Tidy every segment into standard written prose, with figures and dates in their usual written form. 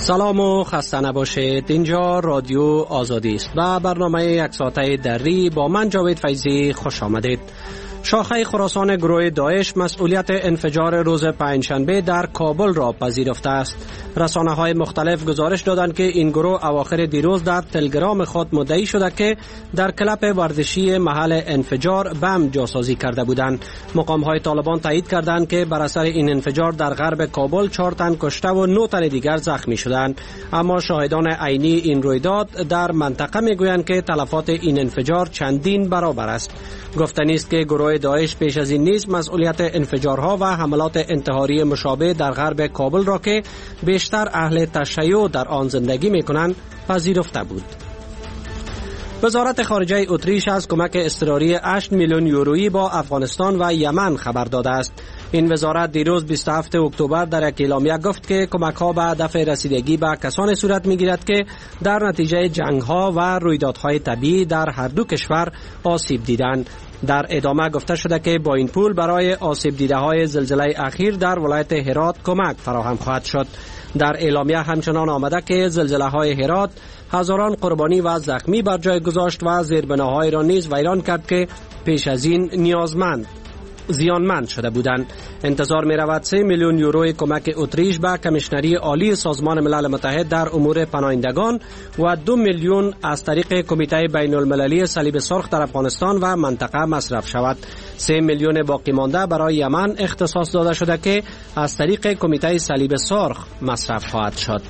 سلام و خسته نباشید. اینجا رادیو آزادی است و برنامه یک ساعته دری با من جاوید فیضی خوش آمدید. شاخه خراسان گروه داعش مسئولیت انفجار روز پنجشنبه در کابل را پذیرفته است. رسانه‌های مختلف گزارش دادند که این گروه اواخر دیروز در تلگرام خود مدعی شده که در کلب ورزشی محل انفجار بم جاسازی کرده بودند. مقام‌های طالبان تایید کردند که بر اثر این انفجار در غرب کابل 4 تن کشته و 9 تن دیگر زخمی شدند. اما شاهدان عینی این رویداد در منطقه میگویند که تلفات این انفجار چندین برابر است. گفتنی است که گروه داعش پیش از این نیز مسئولیت انفجارها و حملات انتحاری مشابه در غرب کابل را که بیشتر اهل تشیع در آن زندگی میکنند پذیرفته بود. وزارت خارجه اتریش از کمک اضطراری 8 میلیون یورویی با افغانستان و یمن خبر داده است. این وزارت دیروز 27 اکتبر در یک اعلامیه گفت که کمک‌ها به هدف رسیدگی به کسانی صورت می‌گیرد که در نتیجه جنگ‌ها و رویدادهای طبیعی در هر دو کشور آسیب دیدند. در ادامه گفته شده که با این پول برای آسیب دیده‌های زلزله اخیر در ولایت هرات کمک فراهم خواهد شد. در اعلامیه همچنان آمده که زلزله‌های هرات هزاران قربانی و زخمی بر جای گذاشت و زیربناهای را نیز ویران کرد که پیش از این زیانمند شده بودند. انتظار می رود 3 میلیون یورو کمک اتریش به کمیشنری عالی سازمان ملل متحد در امور پناهندگان و 2 میلیون از طریق کمیته بین المللی صلیب سرخ در افغانستان و منطقه مصرف شود. 3 میلیون باقی مانده برای یمن اختصاص داده شده که از طریق کمیته صلیب سرخ مصرف خواهد شد.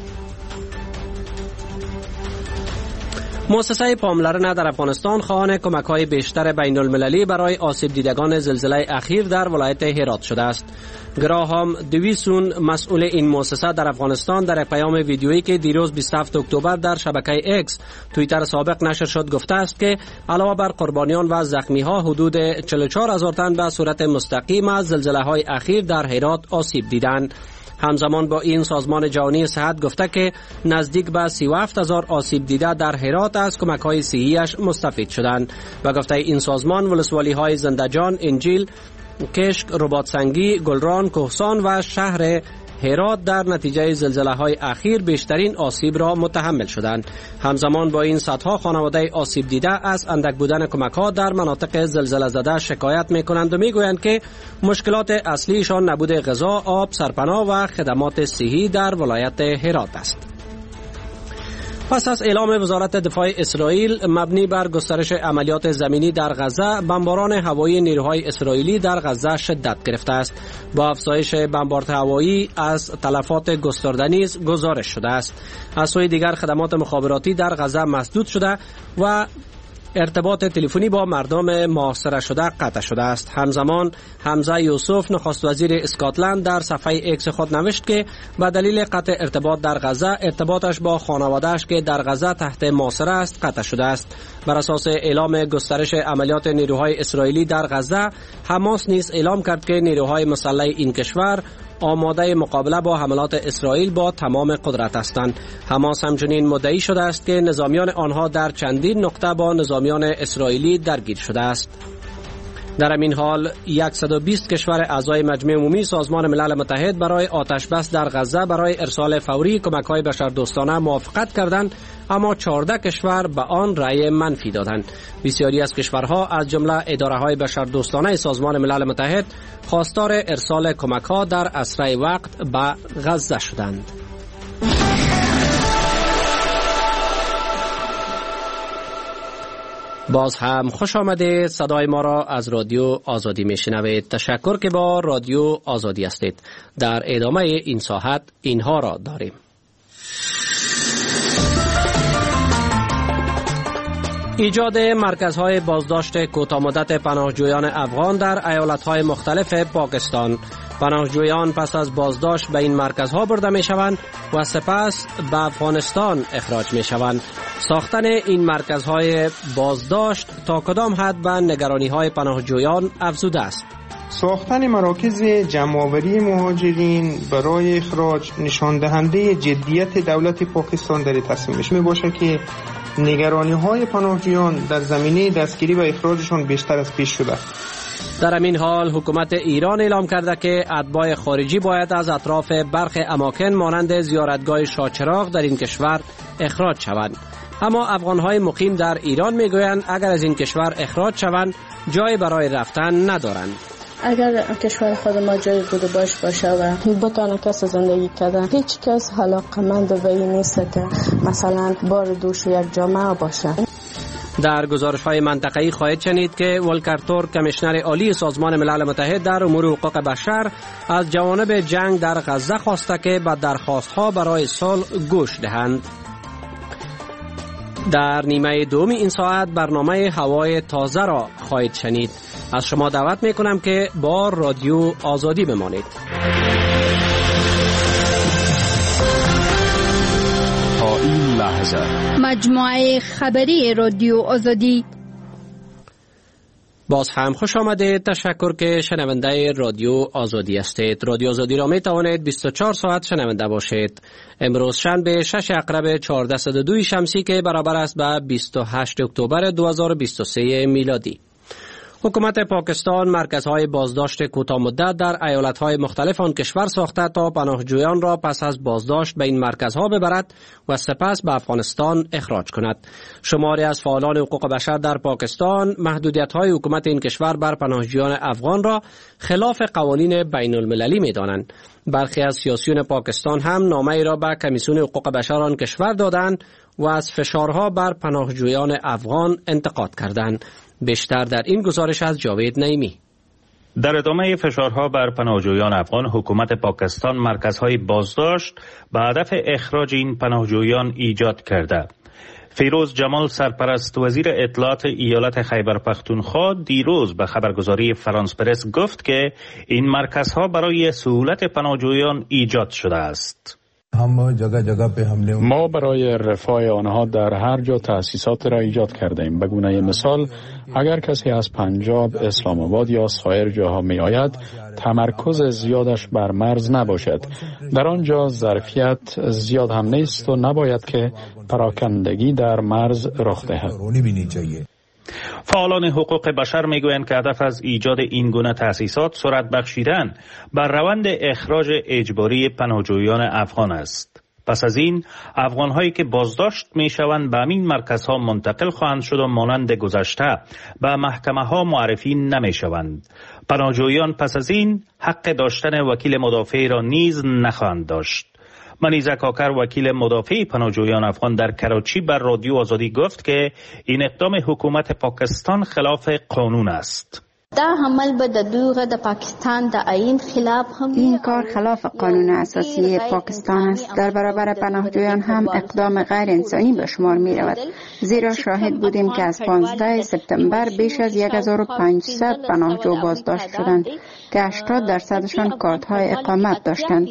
مؤسسه پاملرنه در افغانستان خواهان کمک‌های بیشتر بین المللی برای آسیب دیدگان زلزله اخیر در ولایت هرات شده است. گراهام دویسون مسئول این مؤسسه در افغانستان در یک پیام ویدیویی که دیروز 27 اکتبر در شبکه اکس توییتر سابق نشر شد گفته است که علاوه بر قربانیان و زخمی‌ها حدود 44,000 تن به صورت مستقیم از زلزله‌های اخیر در هرات آسیب دیدند. همزمان با این سازمان جهانی صحت گفته که نزدیک به 37,000 آسیب دیده در هرات از کمک‌های صحی‌اش مستفید شدند. و گفته این سازمان ولسوالی‌های زنده‌جان، انجیل، کشک، رباطسنگی، گلران، کوهسان و شهر هرات در نتیجه زلزله‌های اخیر بیشترین آسیب را متحمل شدند. همزمان با این صدها خانواده آسیب دیده از اندک بودن کمک‌ها در مناطق زلزله زده شکایت می‌کنند و می‌گویند که مشکلات اصلیشان نبود غذا، آب، سرپناه و خدمات صحی در ولایت هرات است. پس از اعلام وزارت دفاع اسرائیل مبنی بر گسترش عملیات زمینی در غزه، بمباران هوایی نیروهای اسرائیلی در غزه شدت گرفته است. با افزایش بمباران هوایی از تلفات گسترده نیز گزارش شده است. از سوی دیگر خدمات مخابراتی در غزه مسدود شده و ارتباط تلفنی با مردم محاصره شده قطع شده است. همزمان حمزه یوسف نخست وزیر اسکاتلند در صفحه ایکس خود نوشت که به دلیل قطع ارتباط در غزه ارتباطش با خانواده‌اش که در غزه تحت محاصره است قطع شده است. بر اساس اعلام گسترش عملیات نیروهای اسرائیلی در غزه، حماس نیز اعلام کرد که نیروهای مسلح این کشور آماده مقابله با حملات اسرائیل با تمام قدرت هستند. حماس همچنین مدعی شده است که نظامیان آنها در چندین نقطه با نظامیان اسرائیلی درگیر شده است. در این حال 120 کشور اعضای مجمع عمومی سازمان ملل متحد برای آتش بس در غزه برای ارسال فوری کمک‌های بشردوستانه موافقت کردند، اما 14 کشور به آن رأی منفی دادند. بسیاری از کشورها از جمله اداره‌های بشردوستانه سازمان ملل متحد خواستار ارسال کمک‌ها در اسرع وقت به غزه شدند. باز هم خوش آمدید. صدای ما را از رادیو آزادی میشنوید. تشکر که با رادیو آزادی هستید. در ادامه این ساعت اینها را داریم. ایجاد مرکزهای بازداشت کوتاه‌مدت پناهجویان افغان در ایالت‌های مختلف پاکستان. پناهجویان پس از بازداشت به این مرکزها برده می‌شوند و سپس به افغانستان اخراج می‌شوند. ساختن این مرکزهای بازداشت تا کدام حد به نگرانی‌های پناهجویان افزوده است؟ ساختن مراکز جمع‌آوری مهاجرین برای اخراج نشان دهنده جدیت دولت پاکستان در تصمیمش می باشه که نگرانی های پناهجویان در زمینه دستگیری و اخراجشان بیشتر از پیش شده. در همین حال حکومت ایران اعلام کرده که اتباع خارجی باید از اطراف برخی اماکن مانند زیارتگاه شاهچراغ در این کشور اخراج شوند. اما افغانهای مقیم در ایران میگویند اگر از این کشور اخراج شوند جای برای رفتن ندارند. اگر کشور خود ما جای بود باشه و بتانه کس زندگی کردن، هیچ کس علاقمند به این نیست که مثلا بار دوش یک جامعه باشه. در گزارش‌های منطقه‌ای خواهید شنید که ولکر تورک کمیشنر عالی سازمان ملل متحد در امور حقوق بشر از جوانب جنگ در غزه خواسته که به درخواست‌ها برای صلح گوش دهند. در نیمه دوم این ساعت برنامه هوای تازه را خواهید شنید. از شما دعوت میکنم که با رادیو آزادی بمانید. تا این لحظه مجموعه خبری رادیو آزادی. باز هم خوش آمدید. تشکر که شنونده رادیو آزادی هستید. رادیو آزادی را می توانید 24 ساعت شنونده باشید. امروز شنبه 6 اقرب 1402 شمسی که برابر است به 28 اکتبر 2023 میلادی. حکومت پاکستان مرکزهای بازداشت کوتاه مدت در ایالتهای مختلف آن کشور ساخته تا پناهجویان را پس از بازداشت به این مرکزها ببرد و سپس به افغانستان اخراج کند. شماری از فعالان حقوق بشر در پاکستان محدودیت‌های حکومت این کشور بر پناهجویان افغان را خلاف قوانین بین المللی می‌دانند. برخی از سیاسیون پاکستان هم نامه‌ای را به کمیسیون حقوق بشر آن کشور دادند و از فشارها بر پناهجویان افغان انتقاد کردند. بیشتر در این گزارش از جاوید نعیمی. در ادامه فشارها بر پناهجویان افغان، حکومت پاکستان مرکزهای بازداشت به هدف اخراج این پناهجویان ایجاد کرده. فیروز جمال سرپرست وزیر اطلاعات ایالت خیبر پختونخوا دیروز به خبرگزاری فرانس پرس گفت که این مرکزها برای سهولت پناهجویان ایجاد شده است. ما برای رفاه آنها در هر جا تأسیسات را ایجاد کرده ایم. به گونه مثال اگر کسی از پنجاب، اسلام آباد یا سایر جاها می آید تمرکز زیادش بر مرز نباشد. در آنجا ظرفیت زیاد هم نیست و نباید که پراکندگی در مرز رخ دهد. فعالان حقوق بشر میگویند که هدف از ایجاد این گونه تأسیسات سرعت بخشیدن بر روند اخراج اجباری پناهجویان افغان است. پس از این افغان‌هایی که بازداشت میشوند به همین مرکزها منتقل خواهند شد و مانند گذشته به محکمه‌ها معرفی نمیشوند. پناهجویان پس از این حق داشتن وکیل مدافع را نیز نخواهند داشت. منیزه کاکر وکیل مدافع پناهجویان افغان در کراچی بر رادیو آزادی گفت که این اقدام حکومت پاکستان خلاف قانون است. این کار خلاف قانون اساسی پاکستان است. در برابر پناهجویان هم اقدام غیر انسانی به شمار می رود. زیرا شاهد بودیم که از 15 سپتامبر بیش از 1500 پناهجو بازداشت شدند که 80% کارت‌های اقامت داشتند.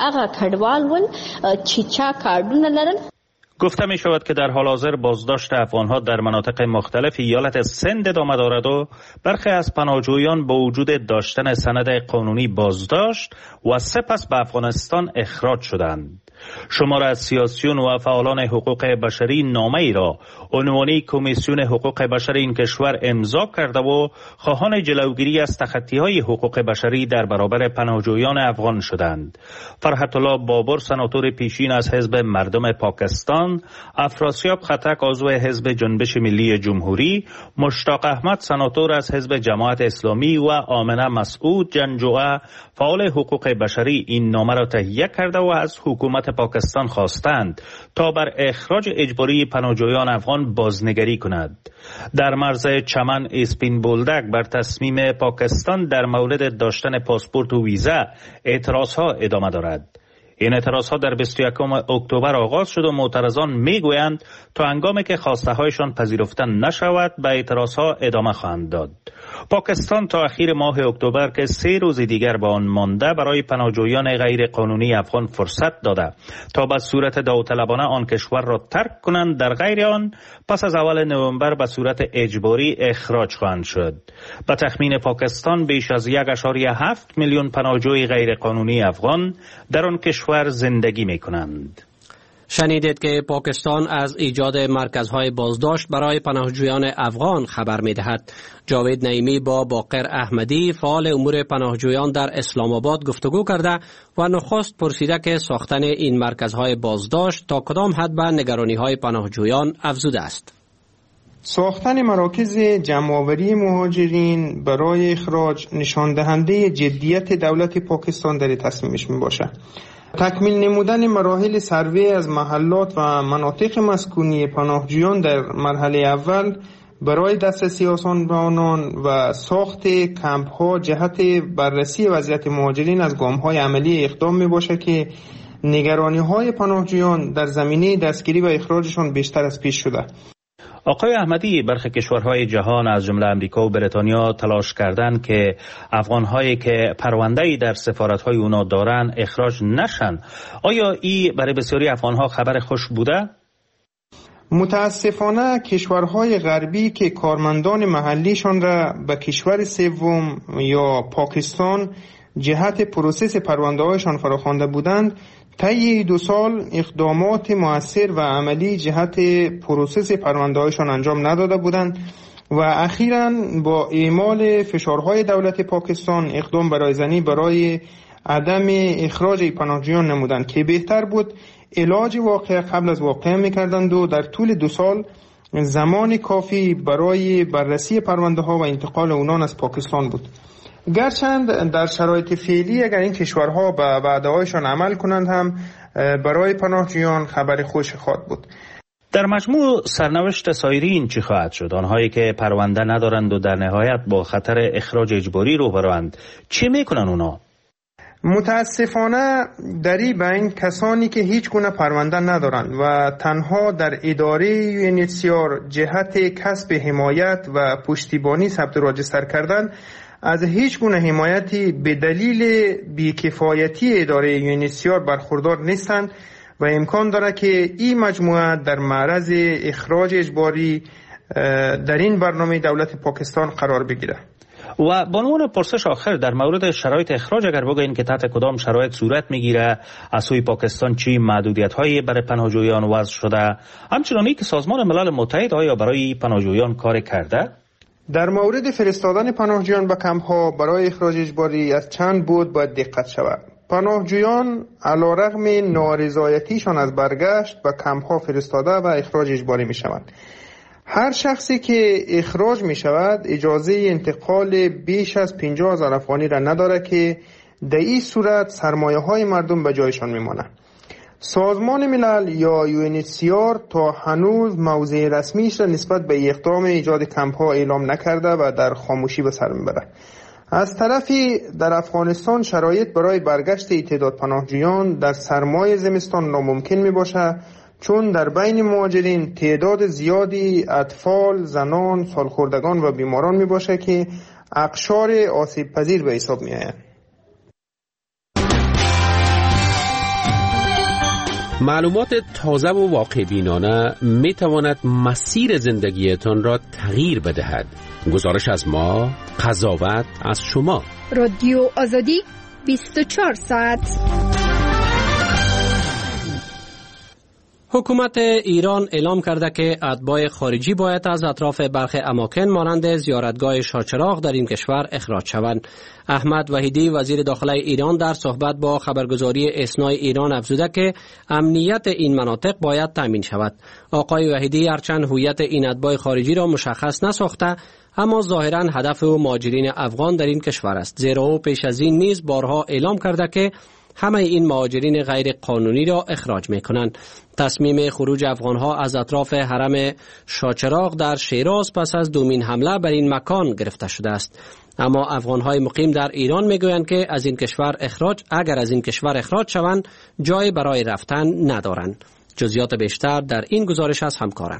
گفته می شود که در حال حاضر بازداشت افغانها در مناطق مختلف ایالت سند ادامه دارد و برخی از پناهجویان با وجود داشتن سند قانونی بازداشت و سپس به افغانستان اخراج شدند. شمار از سیاسیون و فعالان حقوق بشری نامه‌ای را عنوانی کمیسیون حقوق بشر این کشور امضا کرده و خواهان جلوگیری از تخطی‌های حقوق بشری در برابر پناهجویان افغان شدند. فرحت الله بابر سناتور پیشین از حزب مردم پاکستان، افراسیاب خطک عضو حزب جنبش ملی جمهوری، مشتاق احمد سناتور از حزب جماعت اسلامی و آمنه مسعود جنجوعه فعال حقوق بشری این نامه را تهیه کرده و از حکومت پاکستان خواستند تا بر اخراج اجباری پناهجویان افغان بازنگری کند. در مرز چمن اسپین بولدک بر تصمیم پاکستان در مورد داشتن پاسپورت و ویزا اعتراضها ادامه دارد. این اعتراضها در 21 اکتبر آغاز شد و معترضان میگویند تا هنگامی که خواسته هایشان پذیرفته نشود به اعتراضها ادامه خواهند داد. پاکستان تا اخیر ماه اکتبر که 3 روز دیگر به آن مانده برای پناهجویان غیر قانونی افغان فرصت داده تا به صورت داوطلبانه آن کشور را ترک کنند، در غیر آن پس از اول نوامبر به صورت اجباری اخراج خواهند شد. به تخمین پاکستان بیش از 1.7 میلیون پناهجوی غیر قانونی افغان در آن کشور زندگی می کنند. شنیدید که پاکستان از ایجاد مرکزهای بازداشت برای پناهجویان افغان خبر می‌دهد. جاوید نعیمی با باقر احمدی فعال امور پناهجویان در اسلام آباد گفتگو کرده و نخست پرسیده که ساختن این مرکزهای بازداشت تا کدام حد به نگرانی‌های پناهجویان افزوده است. ساختن مراکز جمع‌آوری مهاجرین برای اخراج نشان دهنده جدیت دولت پاکستان در تصمیمش میباشد. تکمیل نمودن مراحل سروی از محلات و مناطق مسکونی پناهجویان در مرحله اول برای دسترسی آسان به آنان و ساخت کمپ ها جهت بررسی وضعیت مهاجرین از گام های عملی اقدام می باشه که نگرانی های پناهجویان در زمینه دستگیری و اخراجشان بیشتر از پیش شده. آقای احمدی، برخی کشورهای جهان از جمله امریکا و بریتانیا تلاش کردند که افغانهایی که پرونده‌ای در سفارت‌های اونا دارن اخراج نشن. آیا این برای بسیاری افغانها خبر خوش بوده؟ متاسفانه کشورهای غربی که کارمندان محلیشان را به کشور سوم یا پاکستان جهت پروسس پرونده‌هایشان فراخوانده بودند، طی 2 سال اقدامات مؤثر و عملی جهت پروسس پرونده‌هایشان انجام نداده بودند و اخیراً با اعمال فشارهای دولت پاکستان اقدام برای عدم اخراج پناهجویان نمودند که بهتر بود علاج واقع قبل از واقع می‌کردند و در طول 2 سال زمان کافی برای بررسی پرونده‌ها و انتقال اونان از پاکستان بود. گرچند در شرایط فعلی اگر این کشورها به وعده‌هایشان عمل کنند هم برای پناهجویان خبر خوش خواهد بود. در مجموع سرنوشت سایرین چی خواهد شد؟ آنهایی که پرونده ندارند و در نهایت با خطر اخراج اجباری روبروند، چی میکنن اونا؟ متاسفانه در این بین کسانی که هیچ گونه پرونده ندارند و تنها در اداره UNHCR جهت کسب حمایت و پشتیبانی ثبت راجستر کردن از هیچ گونه حمایتی به دلیل بیکفایتی اداره UNHCR برخوردار نیستند و امکان دارد که این مجموعه در معرض اخراج اجباری در این برنامه دولت پاکستان قرار بگیرد. و به عنوان پرسش آخر در مورد شرایط اخراج اگر بگوین که تحت کدام شرایط صورت میگیره، از سوی پاکستان چی محدودیت‌هایی برای پناهجویان وضع شده، همچنانی که سازمان ملل متحد آیا برای پناهجویان کار کرده؟ در مورد فرستادن پناهجویان به کمپ‌ها برای اخراج اجباری از چند بود باید دقت شود. پناهجویان علیرغم نارضایتیشان از برگشت به کمپ‌ها فرستاده و اخراج اجباری می‌شوند. هر شخصی که اخراج می شود اجازه انتقال بیش از 50,000 افغانی را ندارد که در این صورت سرمایه های مردم به جایشان می ماند. سازمان ملل یا UNHCR تا هنوز موضع رسمیش را نسبت به اقدام ایجاد کمپ ها اعلام نکرده و در خاموشی به سر می برد. از طرفی در افغانستان شرایط برای برگشت تعداد پناهجویان در سرمای زمستان ناممکن می باشد، چون در بین مهاجرین تعداد زیادی اطفال، زنان، سالخوردگان و بیماران می باشه که اقشار آسیب پذیر به حساب می آیند. معلومات تازه و واقع بینانه می تواند مسیر زندگیتان را تغییر بدهد. گزارش از ما، قضاوت از شما. رادیو آزادی 24 ساعت. حکومت ایران اعلام کرده که اتباع خارجی باید از اطراف برخی اماکن مانند زیارتگاه شاهچراغ در این کشور اخراج شوند. احمد وحیدی وزیر داخله ایران در صحبت با خبرگزاری اسنای ایران افزوده که امنیت این مناطق باید تامین شود. آقای وحیدی هرچند هویت این اتباع خارجی را مشخص نساخته، اما ظاهرا هدف او مهاجرین افغان در این کشور است، زیرا او پیش از این نیز بارها اعلام کرده که همه این مهاجرین غیر قانونی را اخراج می‌کنند. تصمیم خروج افغان‌ها از اطراف حرم شاهچراغ در شیراز پس از دومین حمله بر این مکان گرفته شده است. اما افغان‌های مقیم در ایران می‌گویند که اگر از این کشور اخراج شوند جای برای رفتن ندارند. جزئیات بیشتر در این گزارش از همکارم.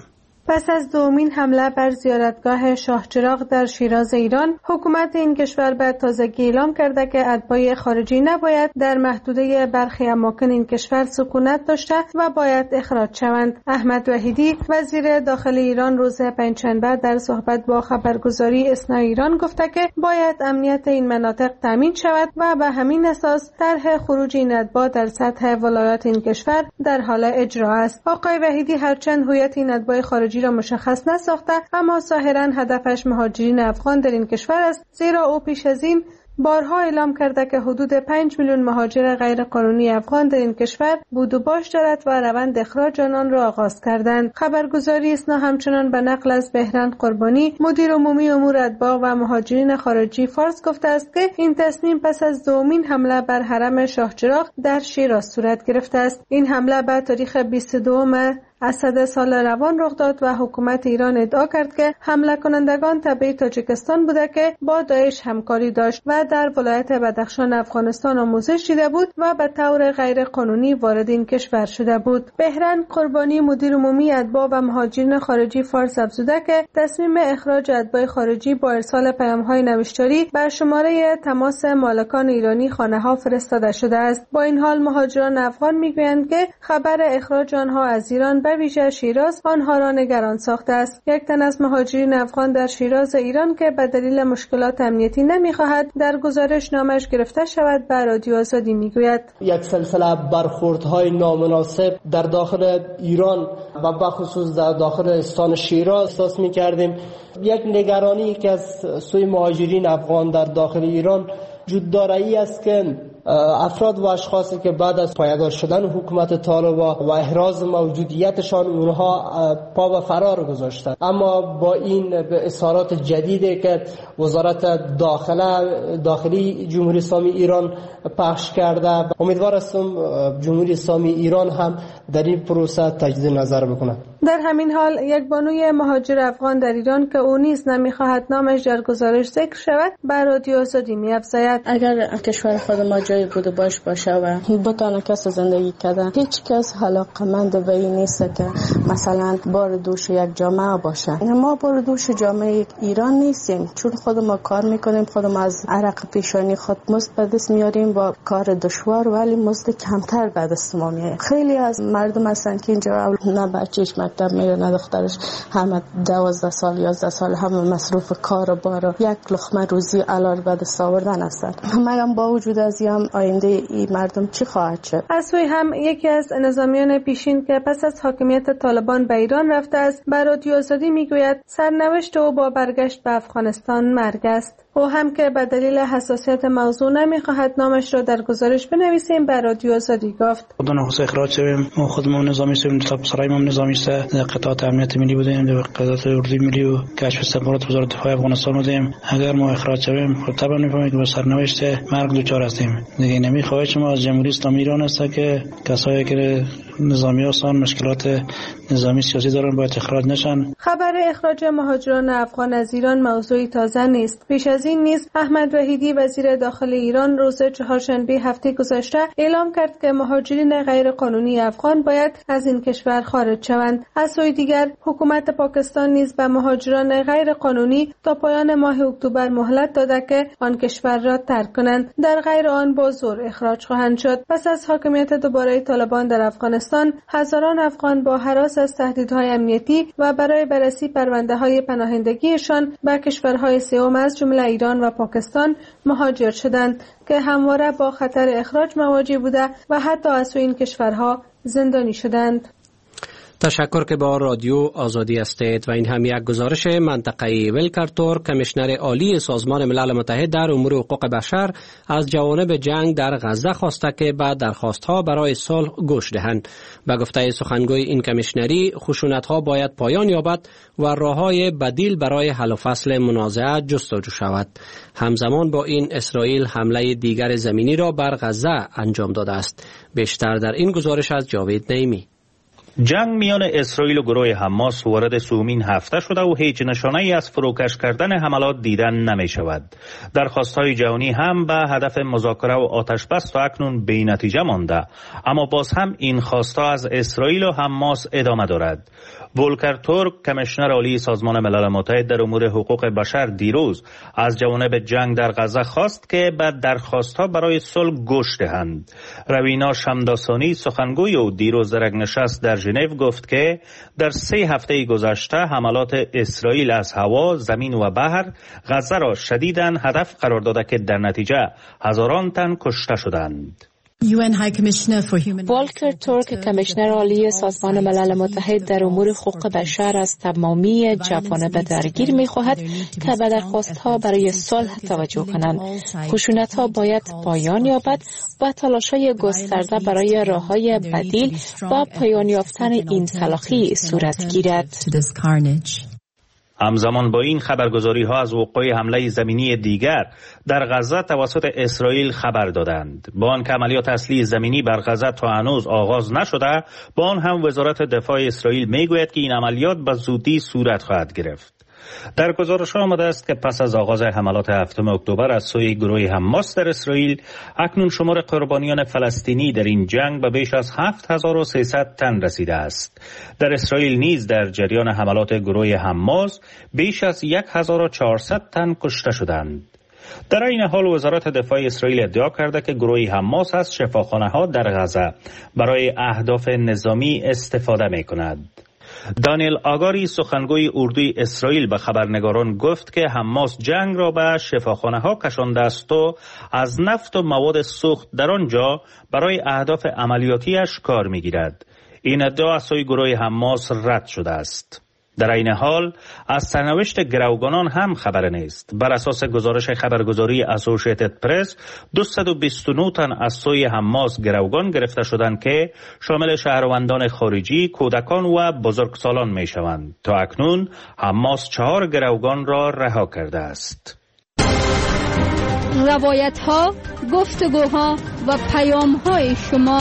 پس از دومین حمله بر زیارتگاه شاه چراغ در شیراز ایران، حکومت این کشور به تازگی اعلام کرده که اتباع خارجی نباید در محدوده برخی اماکن این کشور سکونت داشته و باید اخراج شوند. احمد وحیدی وزیر داخل ایران روز پنجشنبه در صحبت با خبرگزاری اسنا ایران گفته که باید امنیت این مناطق تامین شود و به همین اساس طرح خروج این اتباع در سطح ولایات این کشور در حال اجرا است. آقای وحیدی هرچند هویت این اتباع خارجی را مشخص نساخته، اما ظاهرا هدفش مهاجرین افغان در این کشور است، زیرا او پیش از این بارها اعلام کرده که حدود 5 میلیون مهاجر غیرقانونی افغان در این کشور بود و باش دارد و روند اخراج آنان را آغاز کردند. خبرگزاری اسنا همچنان به نقل از بهران قربانی، مدیر عمومی امور اتباع و مهاجرین خارجی فارس گفته است که این تصمیم پس از دومین حمله بر حرم شاه چراغ در شیراز صورت گرفته است. این حمله به تاریخ 22 اسد سال روان رخ داد و حکومت ایران ادعا کرد که حمله کنندگان تبع تاجیکستان بوده که با داعش همکاری داشت و در ولایت بدخشان افغانستان آموزش دیده بود و به طور غیر قانونی وارد این کشور شده بود. بهران قربانی، مدیر عمومی اتباع و مهاجرین خارجی فارس افزوده که تصمیم اخراج اتباع خارجی با ارسال پیام‌های نوشتاری بر شماره تماس مالکان ایرانی خانه‌ها فرستاده شده است. با این حال مهاجران افغان میگویند که خبر اخراج آنها از ایران به ویژه شیراز آنها را نگران ساخته است. یک تن از مهاجرین افغان در شیراز ایران که به دلیل مشکلات امنیتی نمی‌خواهد در گزارش نامش گرفته شود به رادیو آزادی میگوید: یک سلسله برخوردهای نامناسب در داخل ایران و بخصوص در داخل استان شیراز احساس می‌کردیم. یک نگرانی که از سوی مهاجرین افغان در داخل ایران وجود داره ای است که افراد و اشخاصی که بعد از پایدار شدن حکومت طالبان و احراز موجودیتشان اونها پا به فرار گذاشتند، اما با این به اظهارات جدیدی که وزارت داخلی جمهوری اسلامی ایران پخش کرده، امیدوار هستم جمهوری اسلامی ایران هم در این پروسه تجدید نظر بکنه. در همین حال یک بانوی مهاجر افغان در ایران که او نیز نمیخواهد نامش در گزارش ذکر شود به رادیو آزادی می‌افزاید: اگر کشور خود ما جای بود باش باشه و بتانه کس زندگی کردن، هیچ کس علاقمند به این نیست که مثلا بار دوش یک جامعه باشه. ما بار دوش جامعه ایران نیستیم، چون خود ما کار میکنیم، خود ما از عرق پیشانی خود مزد به دست میاریم با کار دشوار، ولی مزد کمتر به دست ما میاد. خیلی از مردم هستن که اینجا نه بچه‌ش مکتب میره نه دخترش، همه 12 سال 11 سال همه مصروف کار و بار، یک لقمه روزی علال به دست آوردن هستن. همه با وجود از این آینده این مردم چی خواهد شد؟ از سوی هم یکی از نظامیان پیشین که پس از حاکمیت طالبان به ایران رفته است به رادیو آزادی میگوید سرنوشت او با برگشت به افغانستان مرگ است. او هم که به دلیل حساسیت موضوع نمیخواهد نامش را در گزارش بنویسیم به رادیو آزادی گفت: خودمون اخراج شدیم، ما خودمون نظامی شدیم، سرای ما نظامی است، قطعات امنیت ملی بودیم، در قطعات اردوی ملی و کشف استخبارات وزارت دفاع افغانستان بودیم. اگر ما اخراج شویم خب طبعا میفهمیم که به سرنوشت مرگ دچار هستیم. دیگه نمیخواهیم شما از جمهوری اسلامی ایران است که کسایی که نظامی هستند مشکلات نظامی سیاسی دارن باید اخراج نشن. خبر اخراج مهاجران افغان از ایران موضوعی تازه نیست. پیش از این نیز احمد وحیدی وزیر داخل ایران روز چهارشنبه هفته گذشته اعلام کرد که مهاجرین غیر قانونی افغان باید از این کشور خارج شوند. از سوی دیگر حکومت پاکستان نیز به مهاجران غیر قانونی تا پایان ماه اکتبر مهلت داده که آن کشور را ترک کنند، در غیر آن با زور اخراج خواهند شد. پس از حاکمیت دوباره طالبان در افغانستان، هزاران افغان با هراس از تهدیدهای امنیتی و برای بررسی پرونده‌های پناهندگیشان به کشورهای سوم از جمله ایران و پاکستان مهاجر شدند که همواره با خطر اخراج مواجه بوده و حتی از سوی این کشورها زندانی شدند. تشکر که با رادیو آزادی هستید و این هم یک گزارش منطقه‌ای. ولکر تورک کمیشنر عالی سازمان ملل متحد در امور حقوق بشر از جوانب جنگ در غزه خواسته که به درخواست‌ها برای صلح گوش دهند. به گفته سخنگوی این کمیشنری، خشونت‌ها باید پایان یابد و راه‌های بدیل برای حل و فصل منازعه جستجو شود. همزمان با این اسرائیل حمله دیگر زمینی را بر غزه انجام داده است. بیشتر در این گزارش از جاوید نعیمی. جنگ میان اسرائیل و گروه حماس وارد سومین هفته شده و هیچ نشانه‌ای از فروکش کردن حملات دیدن نمی شود. درخواست‌های جهانی هم به هدف مذاکره و آتشبس تا اکنون بی نتیجه مانده، اما باز هم این خواست‌ها از اسرائیل و حماس ادامه دارد. ولکر تورک، کمیشنر عالی سازمان ملل متحد در امور حقوق بشر، دیروز از جوانب جنگ در غزه خواست که به درخواست‌ها برای صلح گوش دهند. روینا شمداسانی، سخنگوی و دیروز در یک نشست در ژنو گفت که در 3 هفته گذشته حملات اسرائیل از هوا، زمین و بحر غزه را شدیداً هدف قرار داده که در نتیجه هزاران تن کشته شدند. ولکر تورک، کمیشنر عالی سازمان ملل متحد در امور حقوق بشر، از تمامی جوانب درگیر می‌خواهد که به درخواست‌ها برای صلح توجه کنند. خشونت‌ها باید پایان یابد و تلاش‌های گسترده برای راه‌های بدیل و پایان یافتن این تلاخی صورت گیرد. همزمان با این خبرگزاری ها از وقوع حمله زمینی دیگر در غزه توسط اسرائیل خبر دادند. با آن که عملیات اصلی زمینی بر غزه تا هنوز آغاز نشده، با آن هم وزارت دفاع اسرائیل میگوید که این عملیات به زودی صورت خواهد گرفت. در گزارش آمده است که پس از آغاز حملات 7 اکتبر از سوی گروه حماس در اسرائیل، اکنون شمار قربانیان فلسطینی در این جنگ به بیش از 7300 تن رسیده است. در اسرائیل نیز در جریان حملات گروه حماس بیش از 1400 تن کشته شدند. در این حال وزارت دفاع اسرائیل ادعا کرده که گروه حماس از شفاخانه‌ها در غزه برای اهداف نظامی استفاده می‌کند. دانیل آگاری، سخنگوی اردوی اسرائیل، به خبرنگاران گفت که حماس جنگ را به شفاخانه‌ها کشانده است و از نفت و مواد سوخت در آنجا برای اهداف عملیاتیش کار می‌گیرد. این ادعا از سوی گروه حماس رد شده است. در این حال از سرنوشت گروگانان هم خبر نیست. بر اساس گزارش خبرگزاری اسوسییتد پرس، 229 تن از سوی حماس گروگان گرفته شدند که شامل شهروندان خارجی، کودکان و بزرگسالان می شوند. تا اکنون حماس 4 گروگان را رها کرده است. روایت ها، گفتگوها و پیام های شما.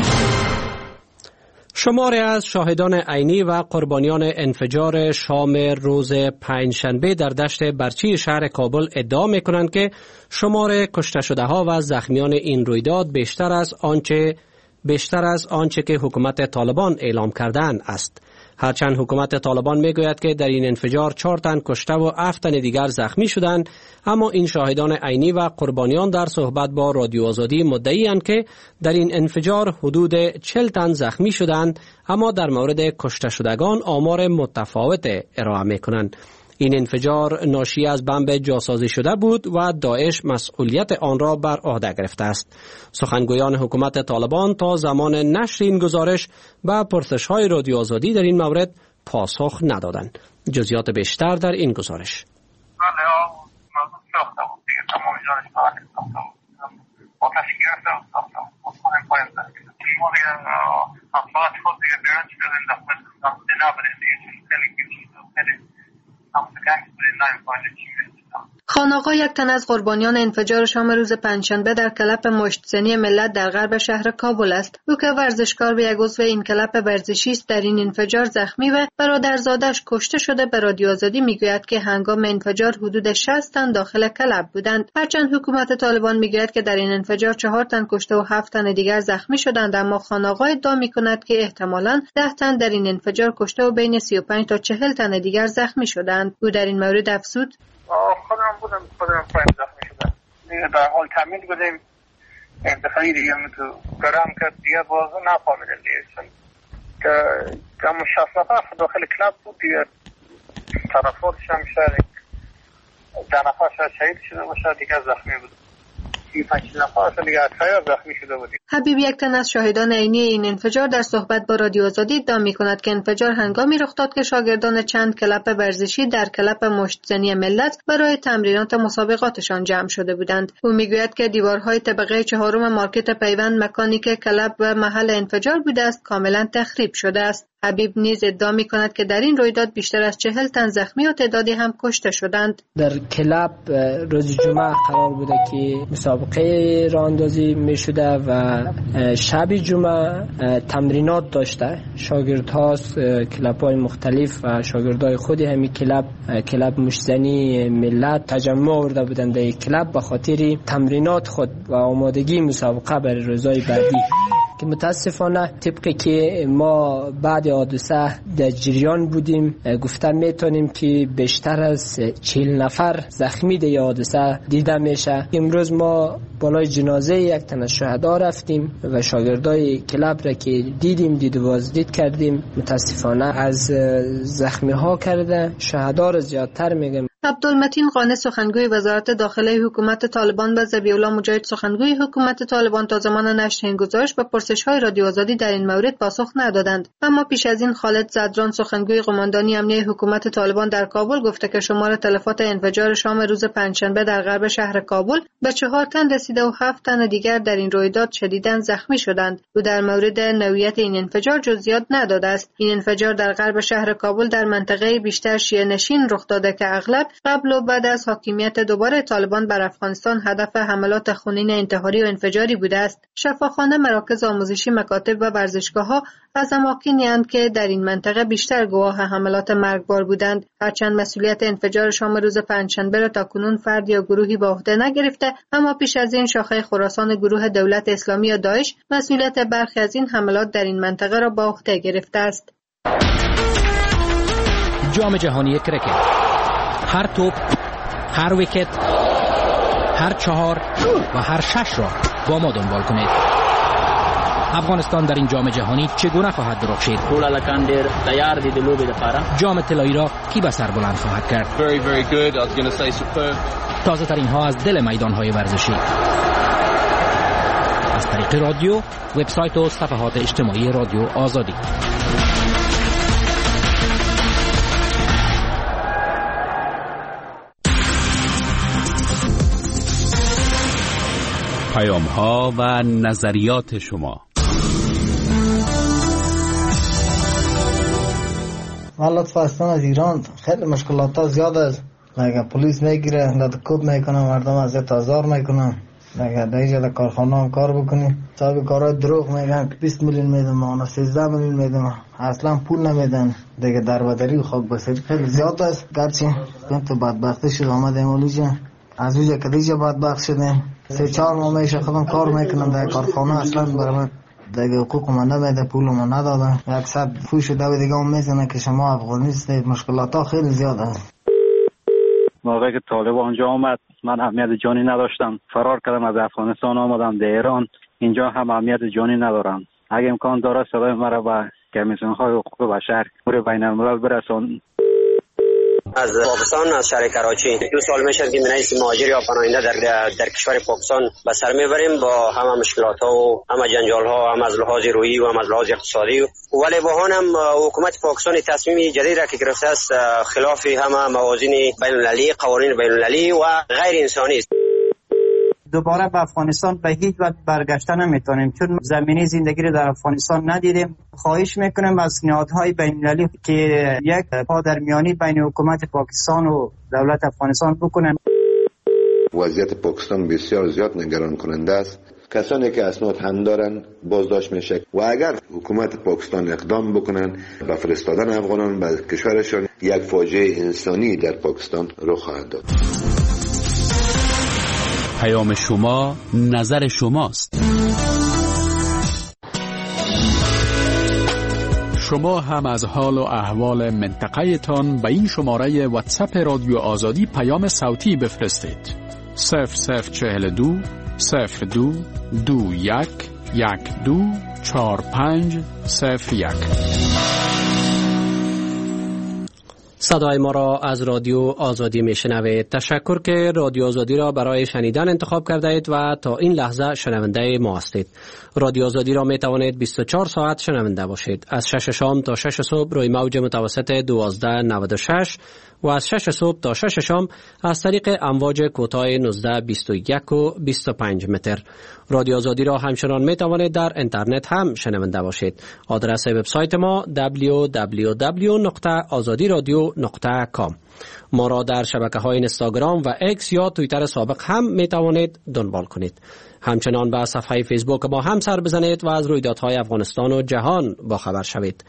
شماری از شاهدان عینی و قربانیان انفجار شام روز پنجشنبه در دشت برچی شهر کابل ادعا می‌کنند که شمار کشته شده‌ها و زخمیان این رویداد بیشتر از آنچه که حکومت طالبان اعلام کردند است. هرچند حکومت طالبان میگوید که در این انفجار 4 تن کشته و 7 تن دیگر زخمی شدند، اما این شاهدان عینی و قربانیان در صحبت با رادیو آزادی مدعی‌اند که در این انفجار حدود 40 تن زخمی شدند، اما در مورد کشته شدگان آمار متفاوت ارائه می‌کنند. این انفجار ناشی از بمب جاسازی شده بود و داعش مسئولیت آن را بر عهده گرفته است. سخنگویان حکومت طالبان تا زمان نشر این گزارش به پرسش‌های رادیو آزادی در این مورد پاسخ ندادند. جزئیات بیشتر در این گزارش. خانقاه یک تن از قربانیان انفجار شام روز پنجشنبه در کلب مشتزنی ملت در غرب شهر کابل است. او که ورزشکار و یک عضو این کلب ورزشی است، در این انفجار زخمی و برادرزادش کشته شده به رادیو آزادی میگوید که هنگام انفجار حدود 60 تن داخل کلب بودند. هرچند حکومت طالبان میگوید که در این انفجار 4 تن کشته و 7 تن دیگر زخمی شدند، اما خانقاه ادعا میکند که احتمالاً 10 تن در این انفجار کشته و بین 35 تا 40 تن دیگر زخمی شدند. او در این مورد افزود: خودم پایم زخمی شدم. دیگه در حال تامین بودیم، دفعی دیگه تو گرم کرد، دیگه بازو نفهمیدم دیگه، چون که همون 60 نفر داخل کلاب بود دیگه، طرفاتش هم شاید 10 نفر شهید شده باشه، دیگه زخمی بود. حبیب، یک تن از شاهدان عینی این انفجار، در صحبت با رادیو آزادی ادعا می‌کند که انفجار هنگامی رخ داد که شاگردان چند کلب ورزشی در کلب مشتزنی ملت برای تمرینات مسابقاتشان جمع شده بودند. او میگوید که دیوارهای طبقه 4 مارکت پیوند، مکانی که کلب و محل انفجار بوده است، کاملا تخریب شده است. حبیب نیز ادعا می‌کند که در این رویداد بیشتر از 40 تن زخمی و تعدادی هم کشته شدند. در کلب روز جمعه قرار بوده که مسابقه راه‌اندازی می‌شده و شب جمعه تمرینات داشته. شاگردها کلب‌های مختلف و شاگردای خود همین کلب مشتزنی ملت تجمع آورده بودند در کلب به خاطر تمرینات خود و آمادگی مسابقه برای روزهای بعدی که متاسفانه طبقی که ما بعد حادثه در جریان بودیم گفته میتونیم که بیشتر از 40 نفر زخمی در حادثه دیده میشه. امروز ما بالای جنازه یک تن از شهدا رفتیم و شاگردای کلب را که دید و بازدید کردیم. متاسفانه از زخمی ها کرده شهدا را زیادتر میگم. عبدالمتین قانع سخنگوی وزارت داخله حکومت طالبان و ذبیح‌الله مجاهد سخنگوی حکومت طالبان تا زمان نشر این گزارش به پرسش‌های رادیو آزادی در این مورد پاسخ ندادند. اما پیش از این خالد زدران سخنگوی قماندانی امنیه حکومت طالبان در کابل گفته که شمار تلفات انفجار شام روز پنجشنبه در غرب شهر کابل به 4 تن رسیده و 7 تن دیگر در این رویداد شدیداً زخمی شدند. او در مورد نوعیت این انفجار جزئیات نداده است. این انفجار در غرب شهر کابل در منطقه بیشتر شیعه نشین رخ داده که اغلب قبل و بعد از حاکمیت دوباره طالبان بر افغانستان هدف حملات خونین انتحاری و انفجاری بوده است. شفاخانه، مراکز آموزشی، مکاتب و ورزشگاه‌ها از اماکنی اند که در این منطقه بیشتر گواه حملات مرگبار بودند. هرچند مسئولیت انفجار شام روز پنجشنبه را تاکنون فرد یا گروهی به عهده نگرفته، اما پیش از این شاخه خراسان گروه دولت اسلامی یا داعش مسئولیت برخی از این حملات در این منطقه را به عهده گرفته است. جام جهانی کرکت، هر توپ، هر ویکت، هر 4 و هر 6 را با ما دنبال کنید. افغانستان در این جام جهانی چگونه خواهد درخشید؟ تیار دید لوبی دفاره. جام طلایی را کی به سر بلند خواهد کرد؟ تازه ترین ها از دل میدان های ورزشی. از طریق رادیو، وبسایت و صفحات اجتماعی رادیو آزادی. پیام‌ها و نظریات شما. لطفاً از ایران خیلی مشکلات ها زیاد است. مگه پلیس میگیره، کوب میکنه، مردم از آزار میکنن. مگه دیگه در کارخانه هم کار بکنی، صاحب کارهای دروغ میگن که 20 میلیون میدم، اونا 13 میلیون میدم، اصلا پول نمیدن. دیگه دربدری و خاک بسری خیلی زیاد است. گرچه تو بدبختی شد آمدیم اولیجا از ویجا که دیگه بدبخت شدیم. 3-4 ماه میشه خودم کار میکنم در کارخانه، اصلا برای من دیگه حقوق من نمیده، پول من ندادن. اکثر فوش و دو دیگه هم میزنه که شما افغانیستید. مشکلات ها خیلی زیاد است. موقعی که طالب آنجا آمد من اهمیت جانی نداشتم، فرار کردم از افغانستان آمدم در ایران. اینجا هم اهمیت جانی ندارم. اگه امکان داره صدای مرا به کمیسیون‌های حقوق بشر بین الملل برسان. از پاکستان، از شهر کراچی 2 سال میشه که رئیس مهاجر یا پناهنده در کشور پاکستان به سر میبریم با همه مشکلات ها و همه جنجال ها، هم از لحاظ روحی و هم از لحاظ اقتصادی. ولی با هم حکومت پاکستان تصمیم جدید را که گرفته است خلاف همه موازین بین المللی، قوانین بین المللی و غیر انسانی است. دوباره به افغانستان به هیچ وجه برگشته نمیتونیم چون زمینه زندگی رو در افغانستان ندیدیم. خواهش میکنم از نهادهای بین‌المللی که یک پادرمیانی بین حکومت پاکستان و دولت افغانستان بکنن. وضعیت پاکستان بسیار زیاد نگران کننده است. کسانی که اسناد هم دارن بازداشت میشه و اگر حکومت پاکستان اقدام بکنن به فرستادن افغانان به کشورشان، یک فاجعه انسانی در پاکستان رخ خواهد داد. پیام شما، نظر شماست. شما هم از حال و احوال منطقه تان به این شماره واتساپ رادیو آزادی پیام صوتی بفرستید. 0042 02 21 12 45 01. صدای ما را از رادیو آزادی میشنوید. تشکر که رادیو آزادی را برای شنیدن انتخاب کرده اید و تا این لحظه شنونده ما هستید. رادیو آزادی را می توانید 24 ساعت شنونده باشید. از 6 شام تا 6 صبح روی موج متوسط 1296 و از 6 صبح تا 6 شام از طریق امواج کوتاه 19، 21 و 25 متر. رادیو آزادی را همچنان می توانید در اینترنت هم شنونده باشید. آدرس وبسایت ما www.azadiradio.com. ما را در شبکه‌های اینستاگرام و اکس یا توییتر سابق هم می توانید دنبال کنید. همچنان به صفحه فیسبوک ما هم سر بزنید و از رویدادهای افغانستان و جهان با خبر شوید.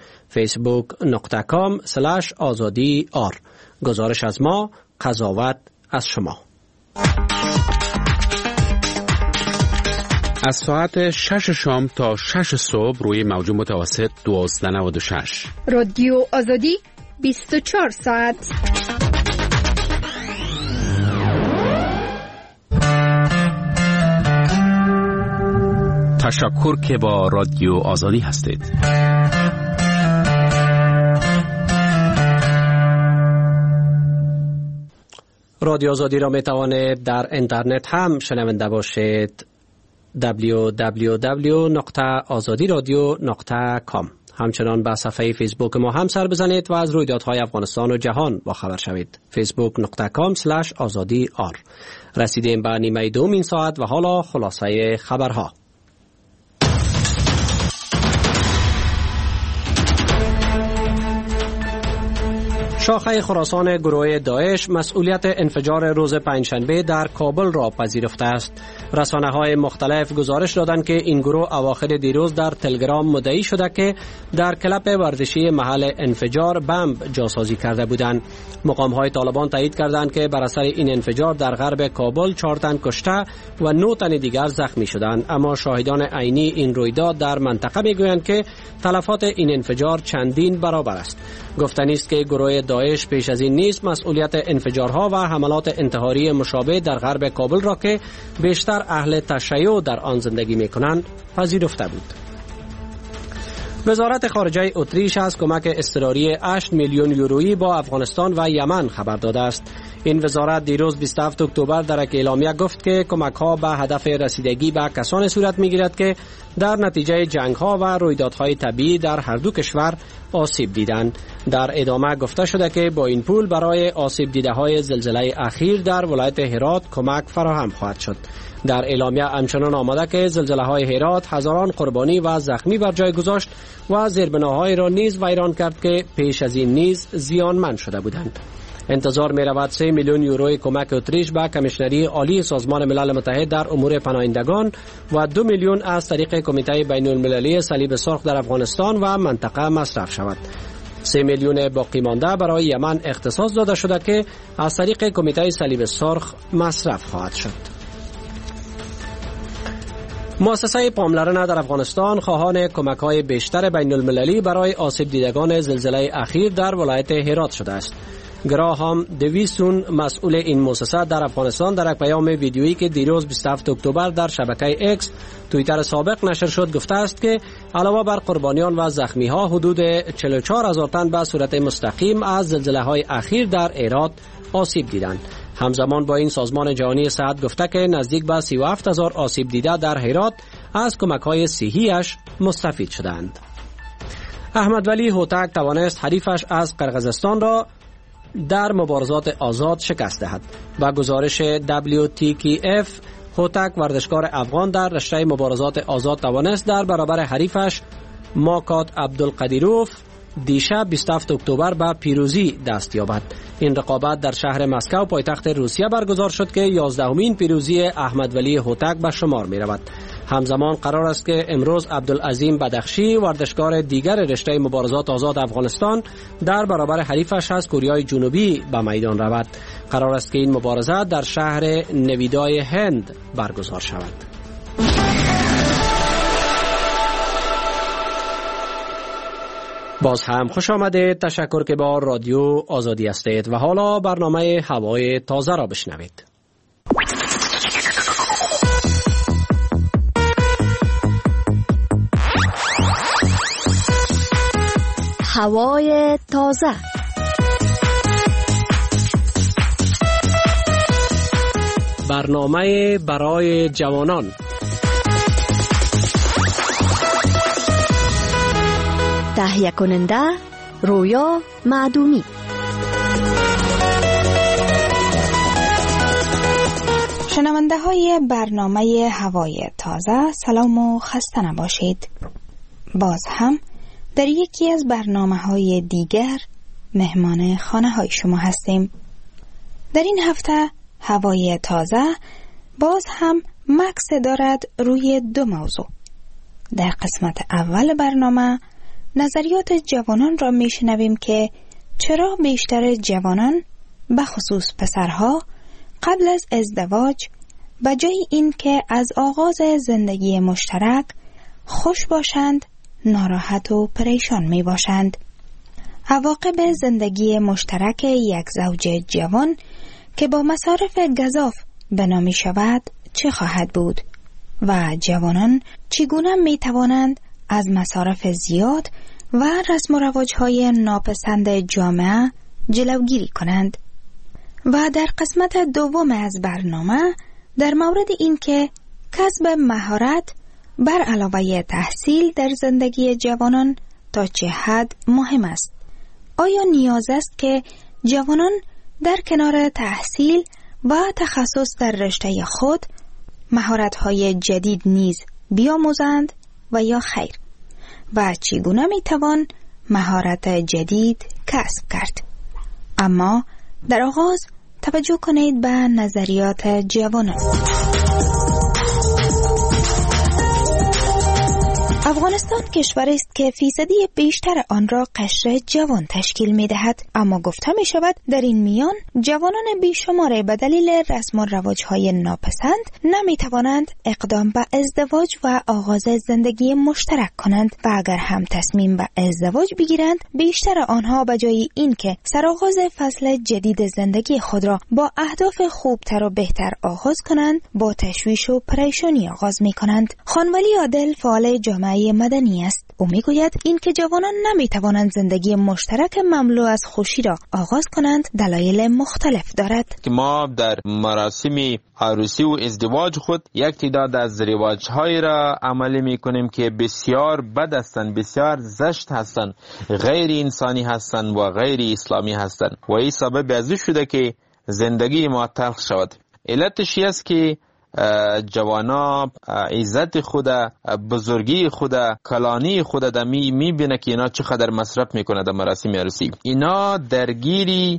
facebook.com/azadi.r. گزارش از ما، قضاوت از شما. از ساعت 6 شام تا 6 صبح روی موج متوسط 1296. رادیو آزادی 24 ساعت. تشکر که با رادیو آزادی هستید. رادیو آزادی را می توانید در اینترنت هم شنونده باشید. www.azadiradio.com. همچنان به صفحه فیسبوک ما هم سر بزنید و از رویدادهای افغانستان و جهان با خبر شوید. facebook.com/azadi.r. رسیدیم به نیمه دوم این ساعت و حالا خلاصه خبرها. شاخه خراسان گروه داعش مسئولیت انفجار روز پنجشنبه در کابل را پذیرفته است. رسانه‌های مختلف گزارش دادند که این گروه اواخر دیروز در تلگرام مدعی شده که در کلب ورزشی محل انفجار بمب جاسازی کرده بودند. مقام‌های طالبان تایید کردند که بر اثر این انفجار در غرب کابل 4 تن کشته و 9 تن دیگر زخمی شدند، اما شاهدان عینی این رویداد در منطقه میگویند که تلفات این انفجار چندین برابر است. گفتنی است که گروه داعش پیش از این نیز مسئولیت انفجارها و حملات انتحاری مشابه در غرب کابل را که بیشتر اهل تشیع در آن زندگی می‌کنند پذیرفته بود. وزارت خارجه اتریش از کمک اضطراری 8 میلیون یورویی با افغانستان و یمن خبر داده است. این وزارت دیروز 27 اکتبر در یک اعلامیه گفت که کمک‌ها به هدف رسیدگی به کسانی صورت می‌گیرد که در نتیجه جنگ‌ها و رویدادهای طبیعی در هر دو کشور آسیب دیدند. در ادامه گفته شده که با این پول برای آسیب دیده‌های زلزله اخیر در ولایت هرات کمک فراهم خواهد شد. در اعلامیه همچنان آمده که زلزله‌های هرات هزاران قربانی و زخمی بر جای گذاشت و زیربناهای را نیز ویران کرد که پیش از این نیز زیانمند شده بودند. انتظار می رود 3 میلیون یوروی کمک اتریش به کمیشنری عالی سازمان ملل متحد در امور پناهندگان و 2 میلیون از طریق کمیته بین المللی صلیب سرخ در افغانستان و منطقه مصرف شود. 3 میلیون باقی مانده برای یمن اختصاص داده شده که از طریق کمیته صلیب سرخ مصرف خواهد شد. مؤسسه پاملرنه در افغانستان خواهان کمک‌های بیشتر بین المللی برای آسیب دیدگان زلزله اخیر در ولایت هرات شده است. گراهام دویسون مسئول این مؤسسه در افغانستان در یک پیام ویدیویی که دیروز 27 اکتبر در شبکه اکس توییتر سابق نشر شد گفته است که علاوه بر قربانیان و زخمی‌ها حدود 44,000 تن به صورت مستقیم از زلزله‌های اخیر در هرات آسیب دیدند. همزمان با این سازمان جهانی صحت گفته که نزدیک به 37,000 آسیب دیده در هرات از کمک‌های صحی‌اش مستفید شدند. احمد ولی هوتک توانست حریفش از قرقیزستان را در مبارزات آزاد شکست دهد. با گزارش WTKF هوتک ورزشکار افغان در رشته مبارزات آزاد توانست در برابر حریفش ماکات عبدالقدیروف دیشب 27 اکتبر به پیروزی دست یابد. این رقابت در شهر مسکو پایتخت روسیه برگزار شد که 11مین پیروزی احمد ولی هوتک به شمار می رود. همزمان قرار است که امروز عبدالعظیم بدخشی ورزشکار دیگر رشته مبارزات آزاد افغانستان در برابر حریفش از کره جنوبی به میدان رود. قرار است که این مبارزه در شهر نویدای هند برگزار شود. باز هم خوش آمدید. تشکر که با رادیو آزادی هستید و حالا برنامه هوای تازه را بشنوید. هوای تازه. برنامه برای جوانان. تهیه کننده رویا معدومی. شنونده های برنامه هوای تازه، سلام و خسته نباشید. باز هم در یکی از برنامه های دیگر مهمان خانه های شما هستیم. در این هفته هوای تازه باز هم مکس دارد روی دو موضوع. در قسمت اول برنامه نظریات جوانان را میشنویم که چرا بیشتر جوانان به خصوص پسرها قبل از ازدواج به جای این که از آغاز زندگی مشترک خوش باشند ناراحت و پریشان می باشند. عواقب زندگی مشترک یک زوج جوان که با مصارف گزاف بنا می شود چه خواهد بود و جوانان چگونه می توانند از مصارف زیاد و رسم و رواج‌های ناپسند جامعه جلوگیری کنند. و در قسمت دوم از برنامه در مورد این که کسب مهارت بر علاوه تحصیل در زندگی جوانان تا چه حد مهم است. آیا نیاز است که جوانان در کنار تحصیل و تخصص در رشته خود مهارت‌های جدید نیز بیاموزند و یا خیر؟ و چگونه میتوان مهارت جدید کسب کرد؟ اما در آغاز توجه کنید به نظریات جوانان. افغانستان کشوری است که فیصدی بیشتر آن را قشر جوان تشکیل می دهد، اما گفته می شود در این میان جوانان بیشمار به دلیل رسم و رواج‌های ناپسند نمی توانند اقدام به ازدواج و آغاز زندگی مشترک کنند و اگر هم تصمیم به ازدواج بگیرند بیشتر آنها به جای اینکه سرآغاز فصل جدید زندگی خود را با اهداف خوبتر و بهتر آغاز کنند با تشویش و پریشانی آغاز می کنند. خانولی عادل فعال جامعه مدنی است. او میگوید این که جوانان نمیتوانند زندگی مشترک مملو از خوشی را آغاز کنند دلایل مختلف دارد. که ما در مراسم عروسی و ازدواج خود یک تعداد از رواج‌های را عملی میکنیم که بسیار بد هستند، بسیار زشت هستند، غیر انسانی هستند و غیر اسلامی هستند و این سبب از این شده که زندگی ما تلخ شود. علتش است که جوانا عزت خود، بزرگی خود، کلانی خود در میبینه که اینا چقدر مصرف میکنه در مراسم عروسی. اینا درگیری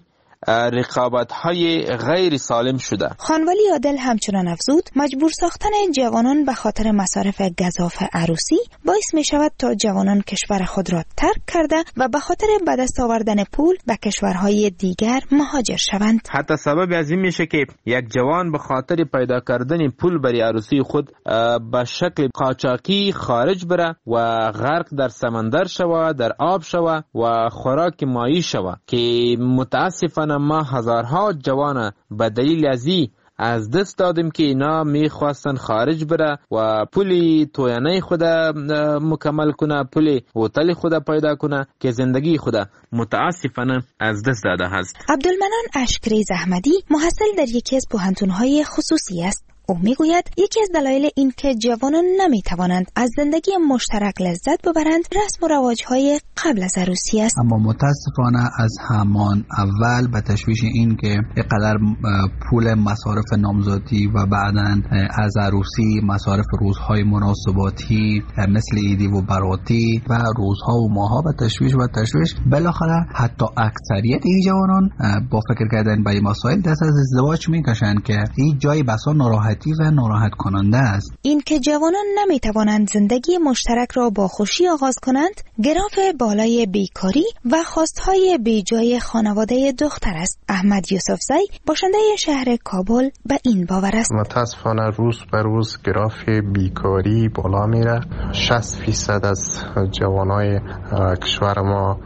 رقابت‌های غیر سالم شده. خانولی عادل همچنان افزود مجبور ساختن جوانان به خاطر مصارف گزاف عروسی باعث می شود تا جوانان کشور خود را ترک کرده و به خاطر به دست آوردن پول به کشورهای دیگر مهاجر شوند. حتی سبب از این میشه که یک جوان به خاطر پیدا کردن پول برای عروسی خود به شکل قاچاقی خارج بره و غرق در سمندر شوه، در آب شوه و خوراک مایی شوه که متاسفانه ما هزارها جوان به دلیل از دست دادیم که اینا میخواستن خارج بره و پولی توینه خود مکمل کنه، پولی هتل خود پیدا کنه که زندگی خود متاسفانه از دست داده هست. عبدالمنان اشکریز احمدی محصل در یکی از پوهنتون‌های خصوصی است. او میگوید یکی از دلایل این که جوانان نمیتوانند از زندگی مشترک لذت ببرند رسم و رواج‌های قبل از عروسی است. اما متاسفانه از همان اول به تشویش این که اینقدر پول مصارف نامزادی و بعداً از عروسی مصارف روزهای مناسباتی مثل عیدی و براتی و روزها و ماها به تشویش بالاخره حتی اکثریت این جوانان با فکر کردن به این مسائل دست از ازدواج میکشند که این جای بسا ناراحتی و ناراحت کننده است. این که جوانان نمیتوانند زندگی مشترک را با خوشی آغاز کنند گراف بالای بیکاری و خواستهای بیجای خانواده دختر است. احمد یوسفزی باشنده شهر کابل به این باور است. متاسفانه روز به روز گراف بیکاری بالا میره. 60% از جوانای کشور ما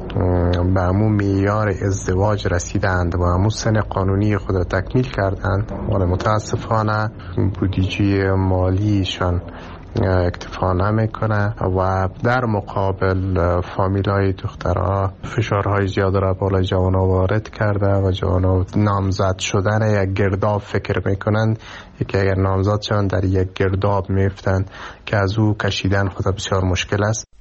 به همون معیار ازدواج رسیدند و همون سن قانونی خود را تکمیل کردند، ولی متاسفانه بودجه مالیشان اکتفا نمیکنه و در مقابل فامیلای دخترها فشارهای زیاد را بالای جوانا وارد کرده و جوانا نامزد شدن یک گرداب فکر میکنند که اگر نامزد شوند در یک گرداب میفتند که از او کشیدن خود بسیار مشکل است.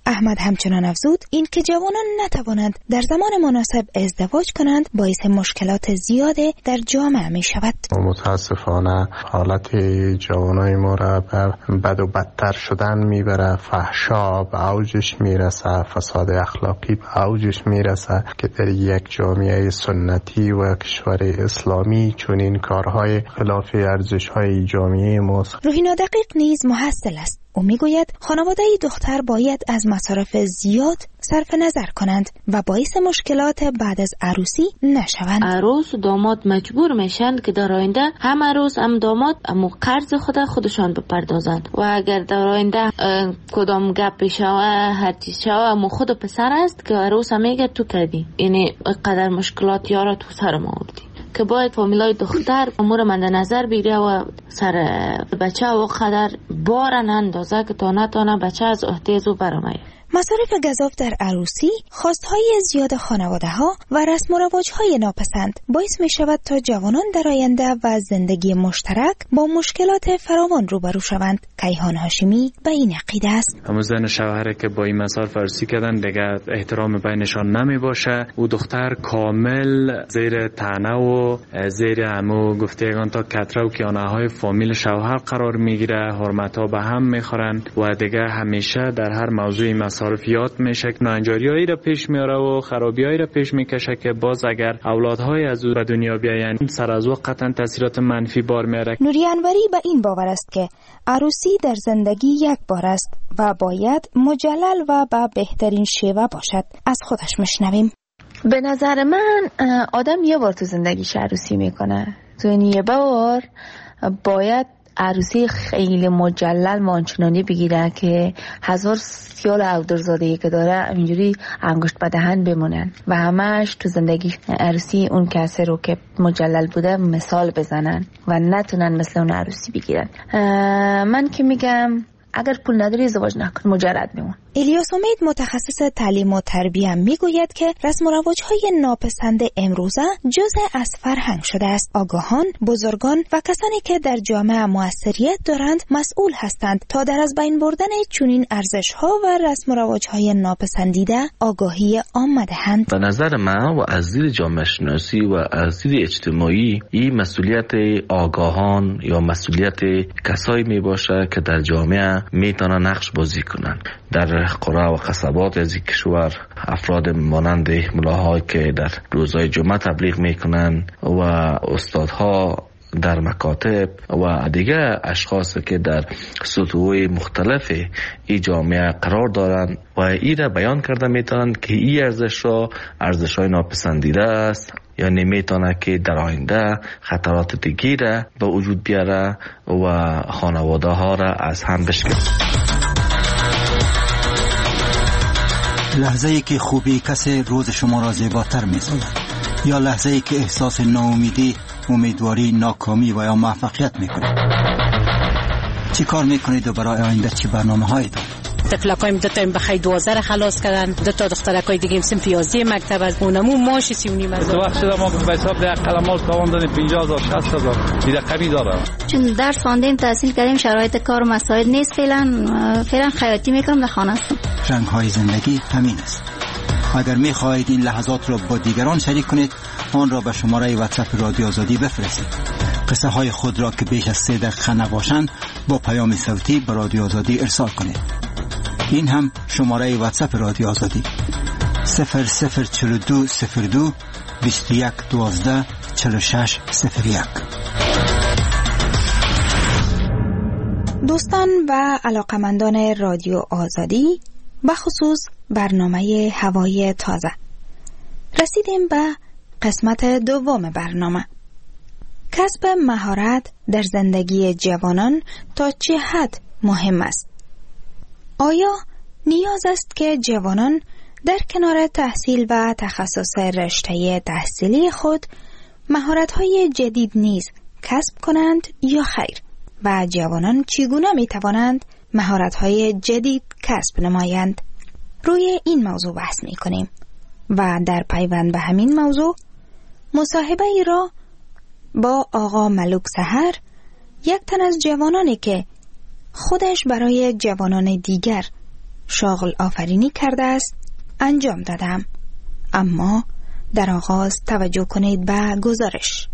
احمد همچنان افزود این که جوانان نتوانند در زمان مناسب ازدواج کنند باعث مشکلات زیاد در جامعه می شود. متاسفانه حالت جوانای ما را به بد و بدتر شدن میبره، فحشا به اوجش میرسه، فساد اخلاقی به اوجش میرسه که در یک جامعه سنتی و کشور اسلامی چون این کارهای خلاف ارزش‌های جامعه ماست. روحینا دقیق نیز محصل است. او میگوید خانواده دختر باید از مصارف زیاد صرف نظر کنند و باعث مشکلات بعد از عروسی نشوند. عروس و داماد مجبور میشن که در آینده هم عروس هم داماد امو قرض خودشان بپردازند و اگر در آینده کدام گپ شوه هر چیز شوه امو خود پسر است که عروس میگه تو کردی، یعنی قدر مشکلات یارا تو سر ما آوردی، که باید فامیلای دختر امور مند نظر بگیره و سر بچه و قدر بارن اندازه که تا نتانه بچه از احتیاجو برامه. مصارف گزاف در عروسی، خواستهای زیاد خانواده ها و رسم و رواج های ناپسند باعث می شود تا جوانان در آینده و زندگی مشترک با مشکلات فراوان روبرو شوند. کیهان هاشمی به این عقیده است. همون زن شوهره که با این مصارف عروسی کردن دیگه احترام بینشان نمی باشه، او دختر کامل زیر طعنه و زیر همو گفتگان تا کتره و کیانه های فامیل شوهر قرار میگیره، حرمت ها به هم میخورن و دیگه همیشه در هر موضوعی مصارفیات میشه که ناانجاریایی را پیش میاره و خرابیایی را پیش میکشه که باز اگر اولادهای از او به دنیا بیاین سر از او قطعا تاثیرات منفی بار میاره. نوری انوری به این باور است که عروسی در زندگی یک بار است و باید مجلل و به بهترین شیوه باشد. از خودش میشنویم. به نظر من آدم یه بار تو زندگیش عروسی میکنه، تو این یه بار باید عروسی خیلی مجلل مانچنانی بگیره که 1000 سیال اودرزادهی که داره اینجوری انگشت به دهن بمونن و همش تو زندگی عروسی اون کسی رو که مجلل بوده مثال بزنن و نتونن مثل اون عروسی بگیرن. من که میگم اگر پول نداری ازدواج نکن، مجرد بمون. الیاس امید متخصص تعلیم و تربیه میگوید که رسم و رواج‌های ناپسند امروزه جزء از فرهنگ شده است. آگاهان، بزرگان و کسانی که در جامعه موثریت دارند مسئول هستند تا در از بین بردن چنین ارزش‌ها و رسم و رواج‌های ناپسندیده آگاهی عامه دهند. به نظر من و از دید جامعه شناسی و از دید اجتماعی این مسئولیت آگاهان یا مسئولیت کسایی میباشه که در جامعه میتونن نقش بازی کنن. در قرى و قصبات از کشور افراد مانند ملاها که در روزهای جمعه تبلیغ میکنن و استادها در مکاتب و دیگه اشخاص که در سطوح مختلف ای جامعه قرار دارن و ای را بیان کرده میتونن که ای ارزش‌های ناپسندیده است، یعنی میتونه که در آینده خطرات دیگه را به وجود بیاره و خانواده ها را از هم بشکنه. لحظه‌ای که خوبی کسی روز شما را زیباتر می‌سازد یا لحظه‌ای که احساس ناامیدی، امیدواری، ناکامی و یا موفقیت می‌کنید. چی کار می‌کنید و برای آینده چی برنامه‌هایی دارید؟ تفلکایم دو تا بخای 12 خلاص کردن، دو تا دخترکای دیگه صنف 11 مکتب از اونمو ماش 39 تو وقت شده ما به حساب ده قلمال تاوان دادیم 50000 60000 دیگه کمی داره. چون درس خواندیم تحصیل کردیم شرایط کار و مسائل نیست، فعلا خیاطی میکنم در خانه هستم. رنگ‌های زندگی همین است. اگر می‌خواهید این لحظات را با دیگران شریک کنید آن را به شماره واتساپ رادیو آزادی بفرستید. قصه های خود را که بیش از 3 دقیقه نباشند با پیام صوتی به رادیو آزادی ارسال کنید. این هم شماره واتساپ رادیو آزادی 004202 2112 4601. دوستان و علاقمندان رادیو آزادی، بخصوص برنامه هوای تازه، رسیدیم به قسمت دوم برنامه. کسب مهارت در زندگی جوانان تا چه حد مهم است؟ آیا نیاز است که جوانان در کنار تحصیل و تخصص رشته تحصیلی خود مهارت‌های جدید نیز کسب کنند یا خیر؟ و جوانان چگونه می‌توانند مهارت‌های جدید کسب نمایند؟ روی این موضوع بحث می‌کنیم و در پیوند به همین موضوع مصاحبه ای را با آقا ملوک سحر، یک تن از جوانانی که خودش برای جوانان دیگر شاغل آفرینی کرده است انجام دادم. اما در آغاز توجه کنید به گزارش.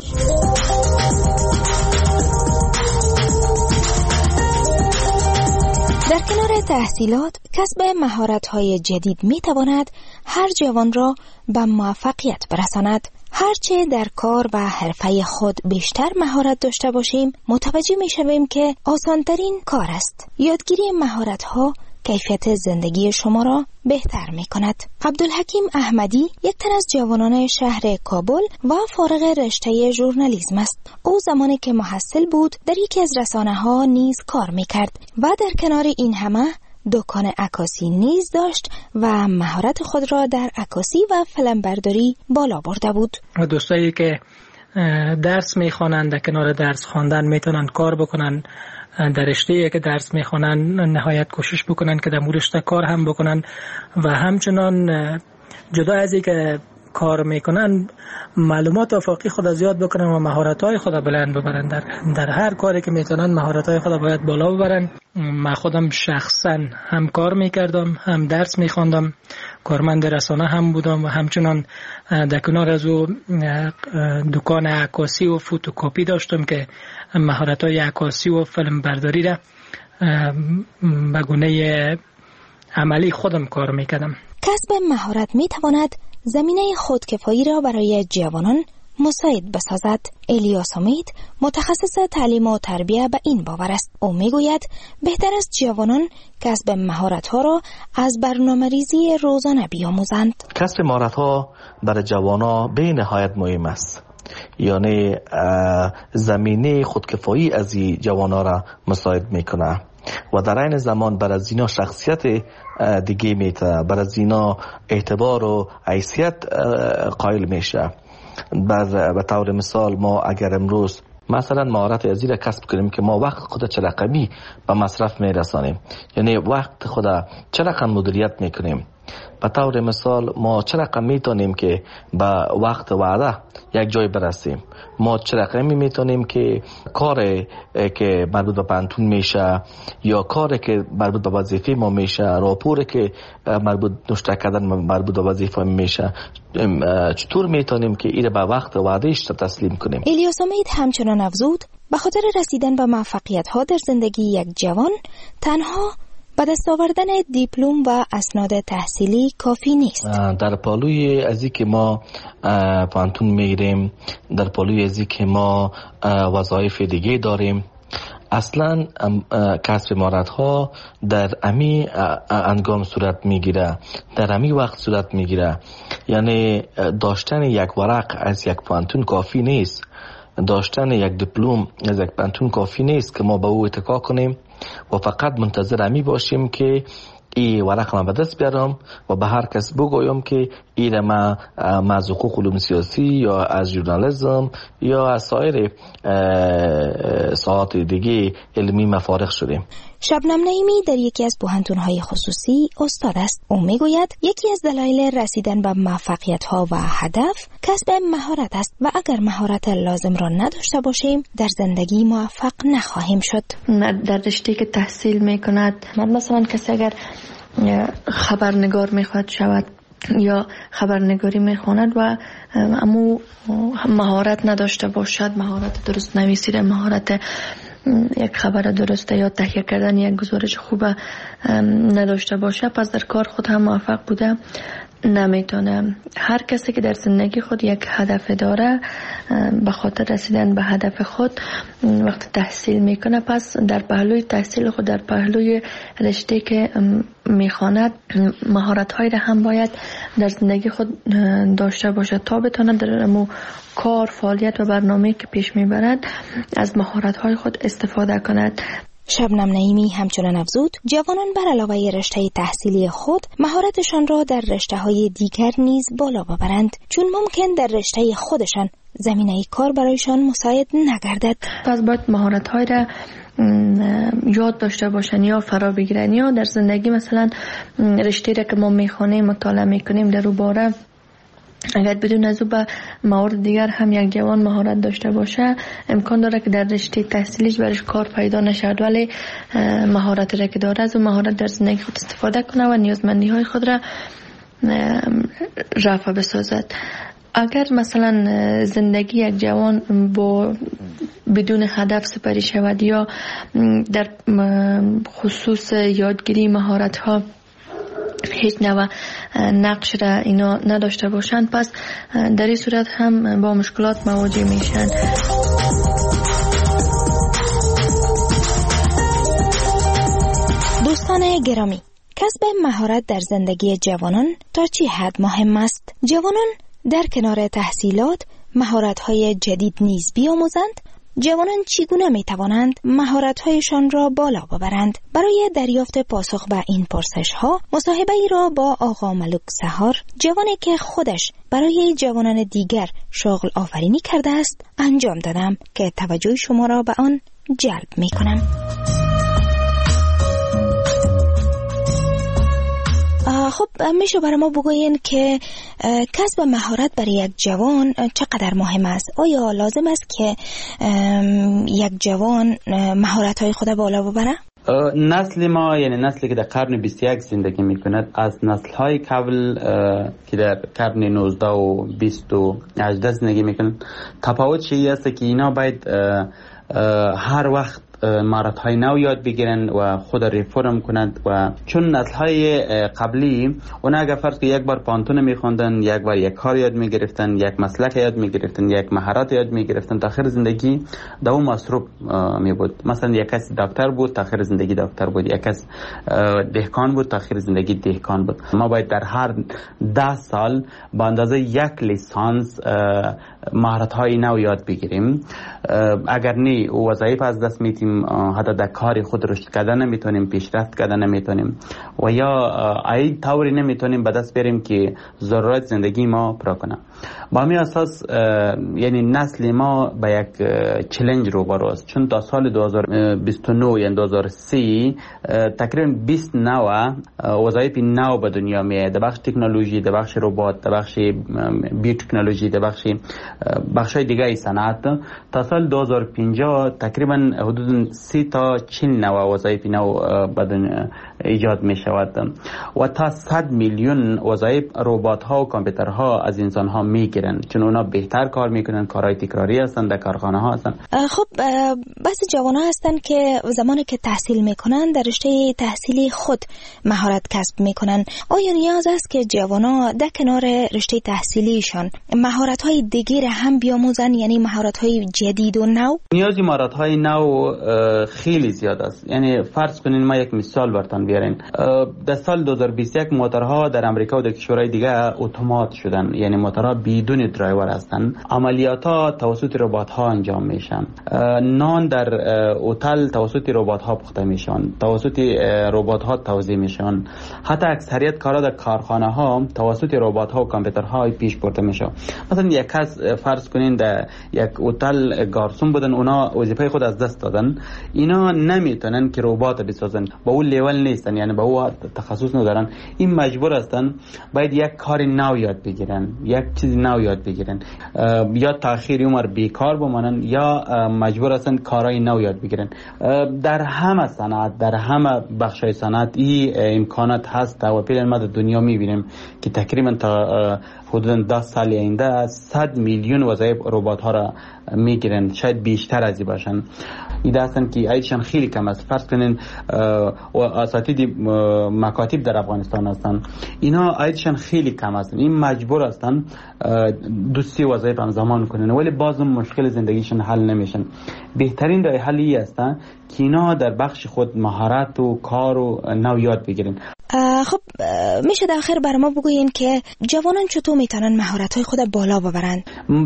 در کنار تحصیلات، کسب مهارت‌های جدید می‌تواند هر جوان را به موفقیت برساند. هرچه در کار و حرفه خود بیشتر مهارت داشته باشیم، متوجه می‌شویم که آسان‌ترین کار است. یادگیری مهارت‌ها کیفیت زندگی شما را بهتر می کند. عبدالحکیم احمدی یک تن از جوانان شهر کابل و فارغ رشته ژورنالیسم است. او زمانی که محصل بود در یکی از رسانه‌ها نیز کار می کرد و در کنار این همه دکان عکاسی نیز داشت و مهارت خود را در عکاسی و فیلمبرداری بالا برده بود. دوستایی که درس می خوانند در کنار درس خواندن میتونن کار بکنن، در رشته‌ای که درس میخوانن نهایت کوشش بکنن که در مورد رشته کار هم بکنن و همچنان جدا از اینکه کار میکنن معلومات آفاقی خود زیاد بکنن و مهارت‌های خود بلند ببرن. در هر کاری که میتونن مهارت‌های خود باید بالا ببرن. من خودم شخصا هم کار میکردم، هم درس میخواندم، کارمند رسانه هم بودم و همچنان در کنار از او دکان عکاسی و فوتوکپی داشتم که مهارت‌های عکاسی و فیلم برداری را به گونه عملی خودم کار میکردم. کسب مهارت میتواند زمینه خودکفایی را برای جوانان مساعد بسازد. الیاس امید متخصص تعلیم و تربیت به این باور است. او میگوید بهتر است جوانان کسب مهارت‌ها را از برنامه‌ریزی روزانه بیاموزند. کسب مهارت‌ها برای جوانان به نهایت مهم است. یعنی زمینه خودکفایی از این جوانان را مساعد میکنه و در این زمان برای زینا شخصیت دیگه میته، برای زینا اعتبار و حیثیت قائل میشه. به طور مثال ما اگر امروز مثلا مهارت ازی را کسب کنیم که ما وقت خود چه رقمی به مصرف میرسانیم، یعنی وقت خود چه رقم مدیریت میکنیم. به طور مثال ما چه رقم میتونیم که به وقت وعده یک جای برسیم، ما چه رقمی میتونیم که کار که مربوط به پانتون میشه یا کاری که مربوط به وظیفه ما میشه، راپوری که مربوط نوشته کردن مربوط به وظیفه میشه، چطور میتونیم که این به وقت وعدهش تسلیم کنیم. الیاس امید همچنان افزود به خاطر رسیدن به موفقیت ها در زندگی یک جوان تنها به دست آوردن دیپلم و اسناد تحصیلی کافی نیست. در پالوی ازی که ما پانتون میگیریم، در پالوی ازی که ما وظایف دیگه داریم، اصلا کسب مهارت ها در امی انگام صورت میگیره، در امی وقت صورت میگیره. یعنی داشتن یک ورق از یک پانتون کافی نیست، داشتن یک دیپلم از یک پانتون کافی نیست که ما به او اتکا کنیم و فقط منتظر امی باشیم که این ورق من به دست بیارم و به هر کس بگویم که این ما از حقوق علوم سیاسی یا از ژورنالیسم یا از سایر ساعات دیگه علمی مفارغ شدیم. شبنم نعیمی در یکی از پوهنتون‌های خصوصی استاد است. او میگوید یکی از دلایل رسیدن به موفقیت‌ها و هدف کسب مهارت است و اگر مهارت لازم را نداشته باشیم در زندگی موفق نخواهیم شد. در رشته که تحصیل میکند، مثلا کسی اگر خبرنگار میخواد شود یا خبرنگاری میخواند و اما مهارت نداشته باشد، مهارت درست نویسیدن، مهارت یک خبر درسته یا تهیه کردن یک گزارش خوب نداشته باشه، پس در کار خود هم موفق بوده نمیتونه. هر کسی که در زندگی خود یک هدف داره، به خاطر رسیدن به هدف خود وقت تحصیل میکنه، پس در پهلوی تحصیل خود، در پهلوی رشته که میخواند، مهارت‌هایی را هم باید در زندگی خود داشته باشه تا بتونه در کار، فعالیت و برنامه‌ای که پیش میبرد از مهارت‌های خود استفاده کند. شبنم نعیمی همچنان افزود جوانان بر علاوه رشته تحصیلی خود مهارتشان را در رشته‌های دیگر نیز بالا ببرند، چون ممکن در رشته خودشان زمینه کار برایشان مساعد نگردد. پس باید مهارت‌های را یاد داشته باشن یا فرا بگیرن یا در زندگی مثلا رشته را که ما میخوانیم مطالعه میکنیم در اون باره اگر بدون از او به موارد دیگر هم یک جوان مهارت داشته باشه امکان داره که در رشته تحصیلیش برش کار پیدا نشد، ولی مهارت را که داره از اون مهارت در زندگی خود استفاده کنه و نیازمندی های خود را رفع بسازد. اگر مثلا زندگی یک جوان بدون هدف سپری شود یا در خصوص یادگیری مهارت ها هیچ نوع نقش را اینا نداشته باشند، پس در این صورت هم با مشکلات مواجه میشن. دوستان گرامی، کسب مهارت در زندگی جوانان تا چه حد مهم است؟ جوانان در کنار تحصیلات مهارت‌های جدید نیز بیاموزند. جوانان چگونه می‌توانند مهارت‌هایشان را بالا ببرند؟ برای دریافت پاسخ به این پرسش‌ها مصاحبه‌ای را با آقا ملک سحار، جوانی که خودش برای جوانان دیگر شغل آفرینی کرده است، انجام دادم که توجه شما را به آن جلب می‌کنم. خب میشه برای ما بگوین که کسب مهارت برای یک جوان چقدر مهم است؟ آیا لازم است که یک جوان مهارت‌های خود بالا ببره؟ نسل ما، یعنی نسلی که در قرن 21 زندگی میکند، از نسل‌های قبل که در قرن 19 و 20 و 18 زندگی میکنند تفاوت چیزی است که اینا باید هر وقت مهارت‌های نو یاد بگیرن و خود ریفرم کنند. و چون نسل‌های قبلی اونا اگر فرض که یک بار پانتون می‌خوندن، یک بار یک کار یاد می‌گرفتن، یک مسلک یاد می‌گرفتن، یک مهارت یاد می‌گرفتن، تا آخر زندگی در اون مصروف می‌بود. مثلا یک کس دکتر بود، تا آخر زندگی دکتر بود. یک کس دهقان بود، تا آخر زندگی دهقان بود. ما باید در هر 10 سال با اندازه یک لیسانس مهارت‌های نو یاد بگیریم. اگر نه وظایف از دست میدیم، حتی در کار خود رشد کردن نمیتونیم، پیشرفت کردن نمیتونیم و یا ای طوری نمیتونیم به دست بیاریم که ضرورت زندگی ما پورا کنه. با همین اساس یعنی نسل ما به یک چالش روبرو است، چون تا سال 2029 یعنی 2030 تقریبا 20 نوع وظایف نو به دنیا میاد، در بخش تکنولوژی، در بخش ربات، در بخش بیوتکنولوژی، در بخشای دیگه ای صنعت. تا سال 2050 تقریبا حدود 30 تا 40 نوع وظایف نو بدن ایجاد می شود و تا 100 میلیون وظایف ربات ها و کامپیوتر ها از انسان ها می گیرن، چون اونا بهتر کار میکنن، کارهای تکراری هستن، در کارخانه ها هستن. خب بس جوان ها هستن که زمانی که تحصیل میکنن در رشته تحصیلی خود مهارت کسب میکنن. آیا نیاز است که جوان ها در کنار رشته تحصیلیشان مهارت های دیگر هم بیاموزن، یعنی مهارت های جدید و نو؟ نیازی مهارت های نو خیلی زیاد است. یعنی فرض کنین ما یک مثال براتون بیارین. در سال 2021 موتورها در امریکا و در کشورهای دیگه اتومات شدن، یعنی موتورها بدون درایور هستن. عملیات‌ها توسط ربات‌ها انجام میشن. نان در هتل توسط ربات‌ها پخته میشن، توسط ربات‌ها توزیع میشن. حتی اکثریت کارا در کارخانه‌ها توسط ربات‌ها و کامپیوترها پیش برده میشه. مثلا یک کس فرض کنین در یک هتل گارسون بودن، اونا وظیفه خود از دست دادن. اینا نمیتونن که ربات بسازن، با اون لیول نیستن، یعنی با اون تخصص ندارن. این مجبور هستن باید یک کار نو یاد بگیرن، یک چیز نو یاد بگیرن، یا تأخیر عمر بیکار بمانن یا مجبور هستن کارهای نو یاد بگیرن. در همه صنعت، در همه بخشای صنعت این امکانات هست و پیش ما در دنیا میبینیم که تقریبا تا حدود 10 سال آینده 100 میلیون وظایف ربات ها را میگیرن، شاید بیشتر از این باشن. ایده هستن که ایشان خیلی کم است. فرض کنین اساتید مکاتب در افغانستان هستن، اینا ایشان خیلی کم هستن. این مجبور هستن 2-3 وظایف همزمان کنن، ولی باز مشکل زندگیشون حل نمیشن. بهترین راه حلی است که اینا در بخش خود مهارت و کار و نو یاد بگیرن. خب میشه در آخر برای ما بگوین که جوانان چطور میتونن مهارت‌های خود بالا ببرن؟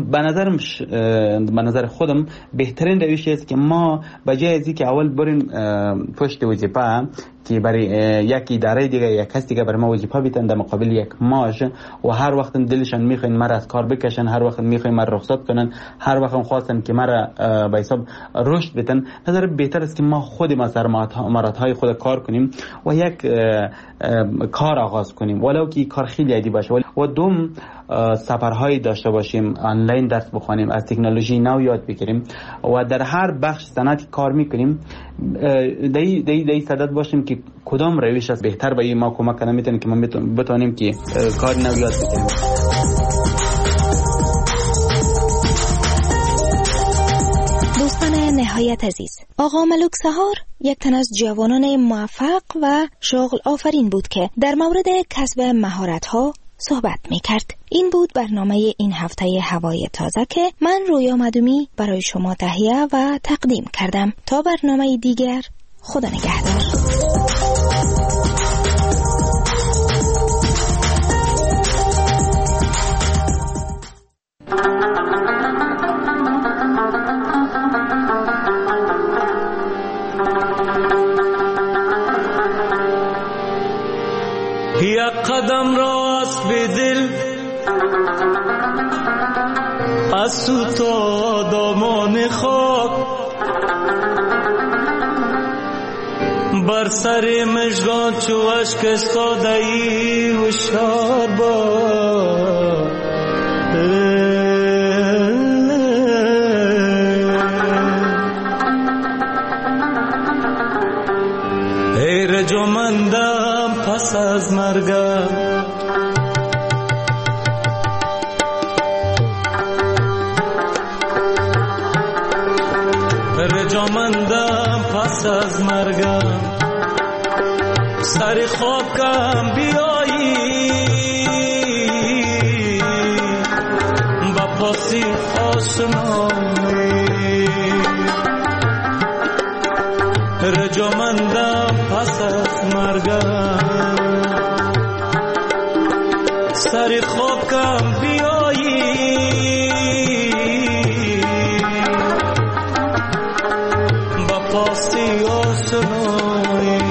به نظر خودم بهترین روش است که ما بجای از اینکه اول بریم پشت وظیفه که برای یک اداره دیگه، یک کس دیگه برای ما وظیفه بیتن در مقابل یک معاش و هر وقت دلشان میخواین مرا از کار بکشن، هر وقت میخواین مرا رخصت کنن، هر وقت خواستن که مرا به حساب رشد بدن، نظر بهتر است که ما خود ما سر مهارت‌های خود کار کنیم و یک کار آغاز کنیم، ولو که کار خیلی عادی باشه. و دوم سفرهایی داشته باشیم، آنلاین درس بخوانیم، از تکنولوژی نو یاد بگیریم و در هر بخش صنعتی کار میکنیم، دی صدد باشیم که کدام روش است بهتر به ما کمک کنه میتونه که ما بتونیم که کار نو یاد بگیریم. دوستان نهایت عزیز، آقا ملک سهار یک تن از جوانان موفق و شغل آفرین بود که در مورد کسب مهارت‌ها صحبت می‌کرد. این بود برنامه این هفته هوای تازه که من رویا مدومی برای شما تهیه و تقدیم کردم. تا برنامه دیگر، خدا نگهدار. یک قدم راست به دل از سو تا دامان خاک، بر سر مژگان چو اشک استاده ای هوشیار باش. ای رجمندم پس از مرگم، رجمندم پس از مرگم، سر خاکم بیایی با پاسی آشنایی، رجمندم پس از مرگم، سر خاکم بیایی با پاسی آشنایی.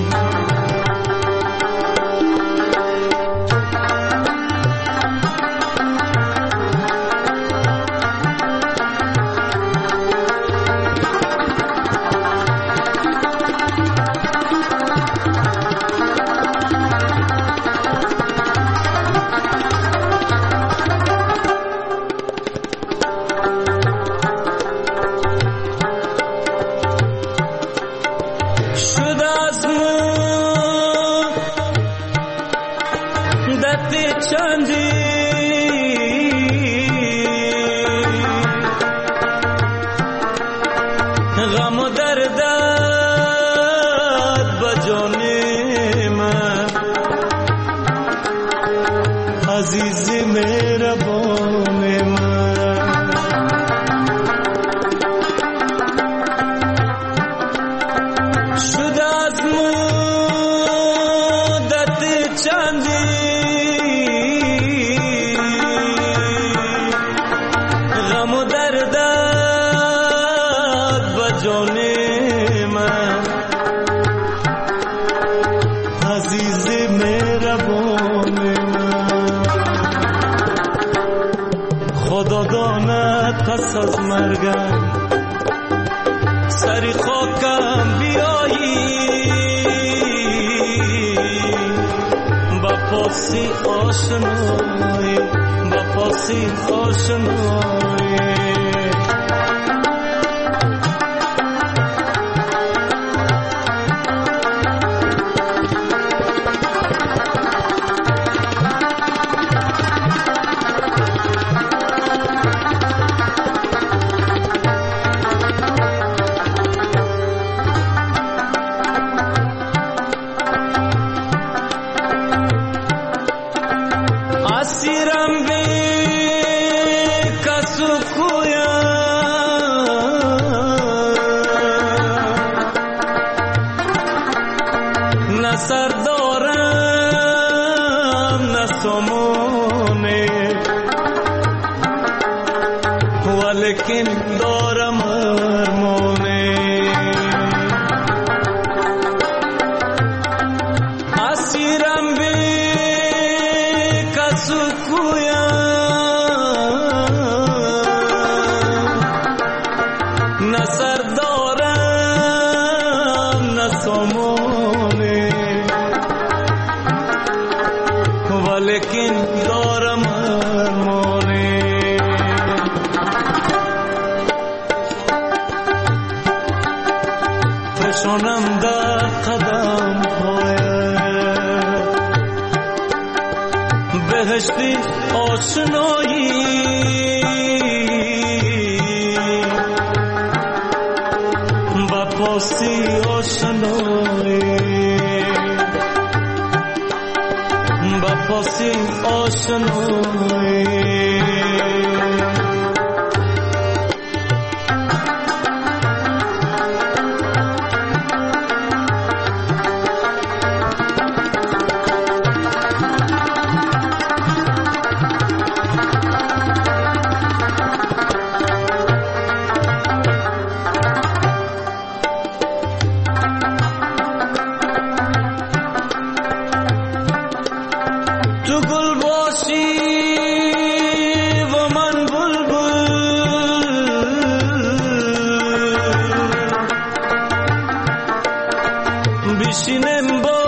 پس از مرگم سری خاکم بیایی با پاسی آشنایی، با پاسی آشنایی. لیکن دارم بنشانم در قدم بهشتی آشنایی و پاسی آشنایی و پاسی آشنایی بشینم با